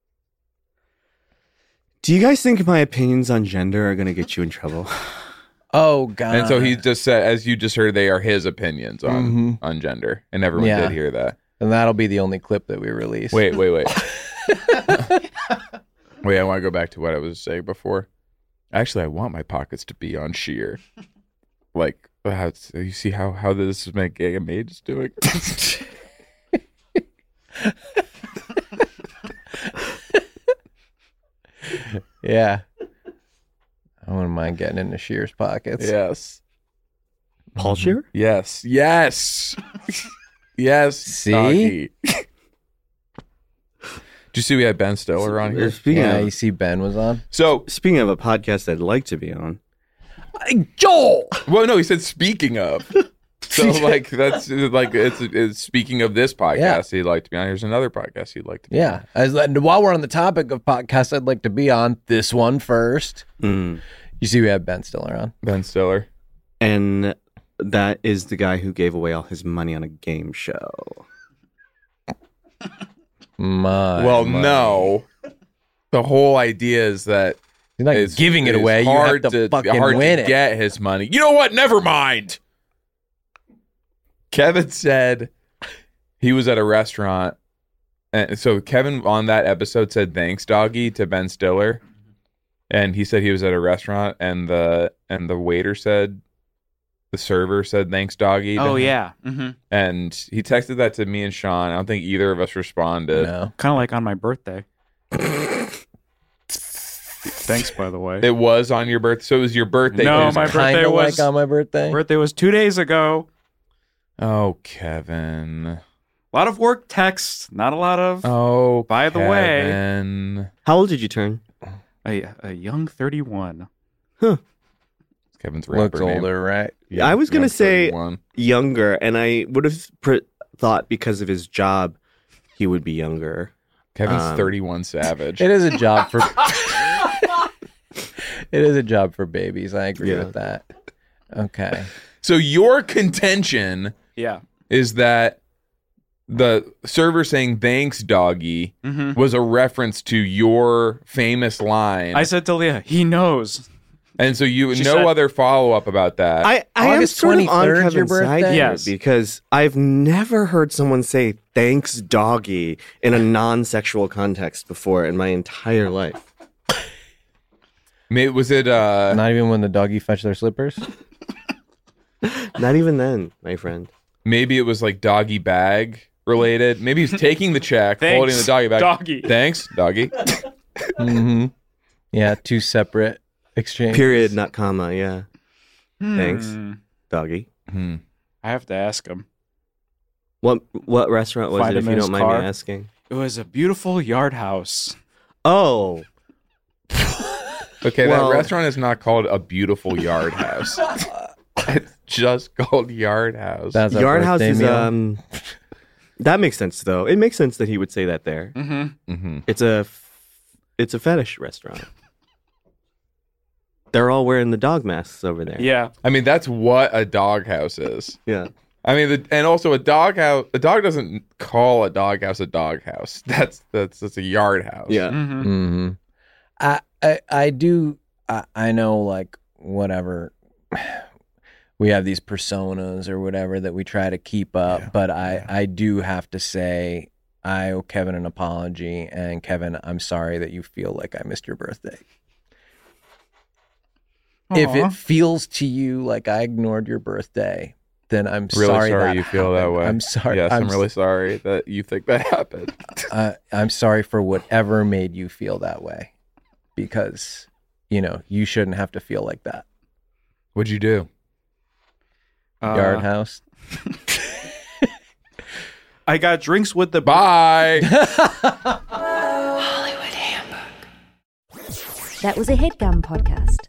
Speaker 6: Do you guys think my opinions on gender are going to get you in trouble?
Speaker 5: Oh, God.
Speaker 4: And so he just said, as you just heard, they are his opinions on
Speaker 5: Mhm.
Speaker 4: on gender, and everyone
Speaker 5: Yeah.
Speaker 4: did hear that.
Speaker 5: And that'll be the only clip that we release.
Speaker 4: Wait, wait, wait. Wait, I want to go back to what I was saying before. Actually, I want my pockets to be on sheer. Like, how it's- you see how, how this is making Mage is doing?
Speaker 5: Yeah. I wouldn't mind getting into Shear's pockets.
Speaker 4: Yes.
Speaker 6: Paul Shearer?
Speaker 4: Yes. Yes. Yes.
Speaker 5: See?
Speaker 4: doggy. Did you see we had Ben Stiller on here?
Speaker 6: Speaking
Speaker 5: Yeah,
Speaker 6: of
Speaker 5: you see Ben was on.
Speaker 4: So,
Speaker 6: speaking of a podcast I'd like to be on,
Speaker 5: Joel.
Speaker 4: Well, no, he said speaking of. So like that's like it's, it's speaking of this podcast
Speaker 5: Yeah.
Speaker 4: he'd like to be on. Here's another podcast he'd like to be
Speaker 5: Yeah. As, and while we're on the topic of podcasts, I'd like to be on this one first.
Speaker 6: Mm.
Speaker 5: You see, we have Ben Stiller on.
Speaker 4: on. Ben Stiller.
Speaker 6: And that is the guy who gave away all his money on a game show.
Speaker 5: My
Speaker 4: well,
Speaker 5: money.
Speaker 4: no. The whole idea is that
Speaker 5: He's not
Speaker 4: it's-
Speaker 5: giving it
Speaker 4: it's
Speaker 5: away. You
Speaker 4: hard
Speaker 5: have to, fucking
Speaker 4: hard
Speaker 5: win
Speaker 4: to
Speaker 5: it.
Speaker 4: get his money. You know what? Never mind. Kevin said he was at a restaurant. And so Kevin on that episode said thanks, doggy, to Ben Stiller. And he said he was at a restaurant and the and the waiter said the server said thanks, doggy. to
Speaker 8: Oh
Speaker 4: him.
Speaker 8: yeah. Mm-hmm.
Speaker 4: And he texted that to me and Sean. I don't think either of us responded.
Speaker 5: No.
Speaker 8: Kind of like on my birthday. Thanks, by the way.
Speaker 4: It was on your birthday. So it was your birthday.
Speaker 8: No,
Speaker 4: It was-
Speaker 8: my birthday
Speaker 5: Kinda
Speaker 8: was
Speaker 5: like on my birthday.
Speaker 8: birthday was two days ago.
Speaker 4: Oh, Kevin.
Speaker 8: A lot of work texts, not a lot of
Speaker 4: Oh,
Speaker 8: By the way-
Speaker 4: Kevin.
Speaker 6: How old did you turn?
Speaker 8: a, a young thirty-one.
Speaker 4: Kevin's
Speaker 5: Looks
Speaker 4: rapper name.
Speaker 5: older, right?
Speaker 6: I was gonna
Speaker 4: Young
Speaker 6: say
Speaker 4: thirty-one.
Speaker 6: younger, and I would have pr- thought because of his job, he would be younger.
Speaker 4: Kevin's
Speaker 6: um,
Speaker 4: thirty-one Savage.
Speaker 5: It is a job for. It is a job for babies. I agree
Speaker 6: Yeah.
Speaker 5: with that. Okay.
Speaker 4: So your contention
Speaker 8: Yeah.
Speaker 4: is that the server saying thanks, doggy,
Speaker 8: Mm-hmm.
Speaker 4: was a reference to your famous line.
Speaker 8: I said to Leah, he knows.
Speaker 4: and so you
Speaker 8: She
Speaker 4: no
Speaker 8: said-
Speaker 4: other follow up about that.
Speaker 6: I, I am
Speaker 5: August
Speaker 6: sort of on
Speaker 5: twenty-third 's your
Speaker 6: Kevin's side
Speaker 5: birthday?
Speaker 6: here
Speaker 8: Yes.
Speaker 6: because I've never heard someone say thanks, doggy, in a non-sexual context before in my entire life.
Speaker 4: May- was it uh
Speaker 5: Not even when the doggy fetch their slippers.
Speaker 6: Not even then, my friend.
Speaker 4: maybe it was like doggy bag related? Maybe he's taking the check,
Speaker 8: Thanks,
Speaker 4: holding the doggy bag.
Speaker 8: doggy.
Speaker 4: Thanks, doggy.
Speaker 5: Mm-hmm. Yeah, two separate exchanges.
Speaker 6: Period, not comma. Yeah, Thanks.
Speaker 8: Hmm.
Speaker 6: doggy.
Speaker 4: Hmm.
Speaker 8: I have to ask him.
Speaker 6: What what restaurant was
Speaker 8: Find
Speaker 6: it? If
Speaker 8: him
Speaker 6: you
Speaker 8: in
Speaker 6: don't
Speaker 8: his
Speaker 6: mind
Speaker 8: car.
Speaker 6: me asking.
Speaker 8: It was a beautiful yard house.
Speaker 6: Oh,
Speaker 4: Okay,
Speaker 6: Well-
Speaker 4: that restaurant is not called a beautiful yard house. It's just called Yard House.
Speaker 5: That's our
Speaker 6: Yard House
Speaker 5: birthday
Speaker 6: is
Speaker 5: meal.
Speaker 6: um. That makes sense though. It makes sense that he would say that there.
Speaker 8: Mm-hmm.
Speaker 4: hmm
Speaker 6: It's a f- it's a fetish restaurant. They're all wearing the dog masks over there.
Speaker 8: Yeah.
Speaker 4: I mean, that's what a dog house is.
Speaker 6: Yeah.
Speaker 4: I mean, the, and also a dog house. A dog doesn't call a dog house a dog house. That's that's that's a yard house.
Speaker 6: Yeah.
Speaker 8: Mm-hmm.
Speaker 5: Mm-hmm. I, I I do I, I know like whatever we have these personas or whatever that we try to keep up,
Speaker 3: Yeah,
Speaker 5: but I
Speaker 3: yeah.
Speaker 5: I do have to say I owe Kevin an apology, and Kevin, I'm sorry that you feel like I missed your birthday. If
Speaker 8: Aw.
Speaker 5: it feels to you like I ignored your birthday, then I'm
Speaker 4: Really
Speaker 5: sorry,
Speaker 4: sorry,
Speaker 5: that
Speaker 4: you feel that
Speaker 5: happened.
Speaker 4: way.
Speaker 5: I'm sorry.
Speaker 4: Yes, I'm,
Speaker 5: I'm
Speaker 4: really sorry that you think that happened.
Speaker 5: uh, I'm sorry for whatever made you feel that way, because you know you shouldn't have to feel like that.
Speaker 4: What'd you do?
Speaker 8: Uh,
Speaker 5: Yard house.
Speaker 8: I got drinks with the
Speaker 4: Bye.
Speaker 1: That was a HeadGum podcast.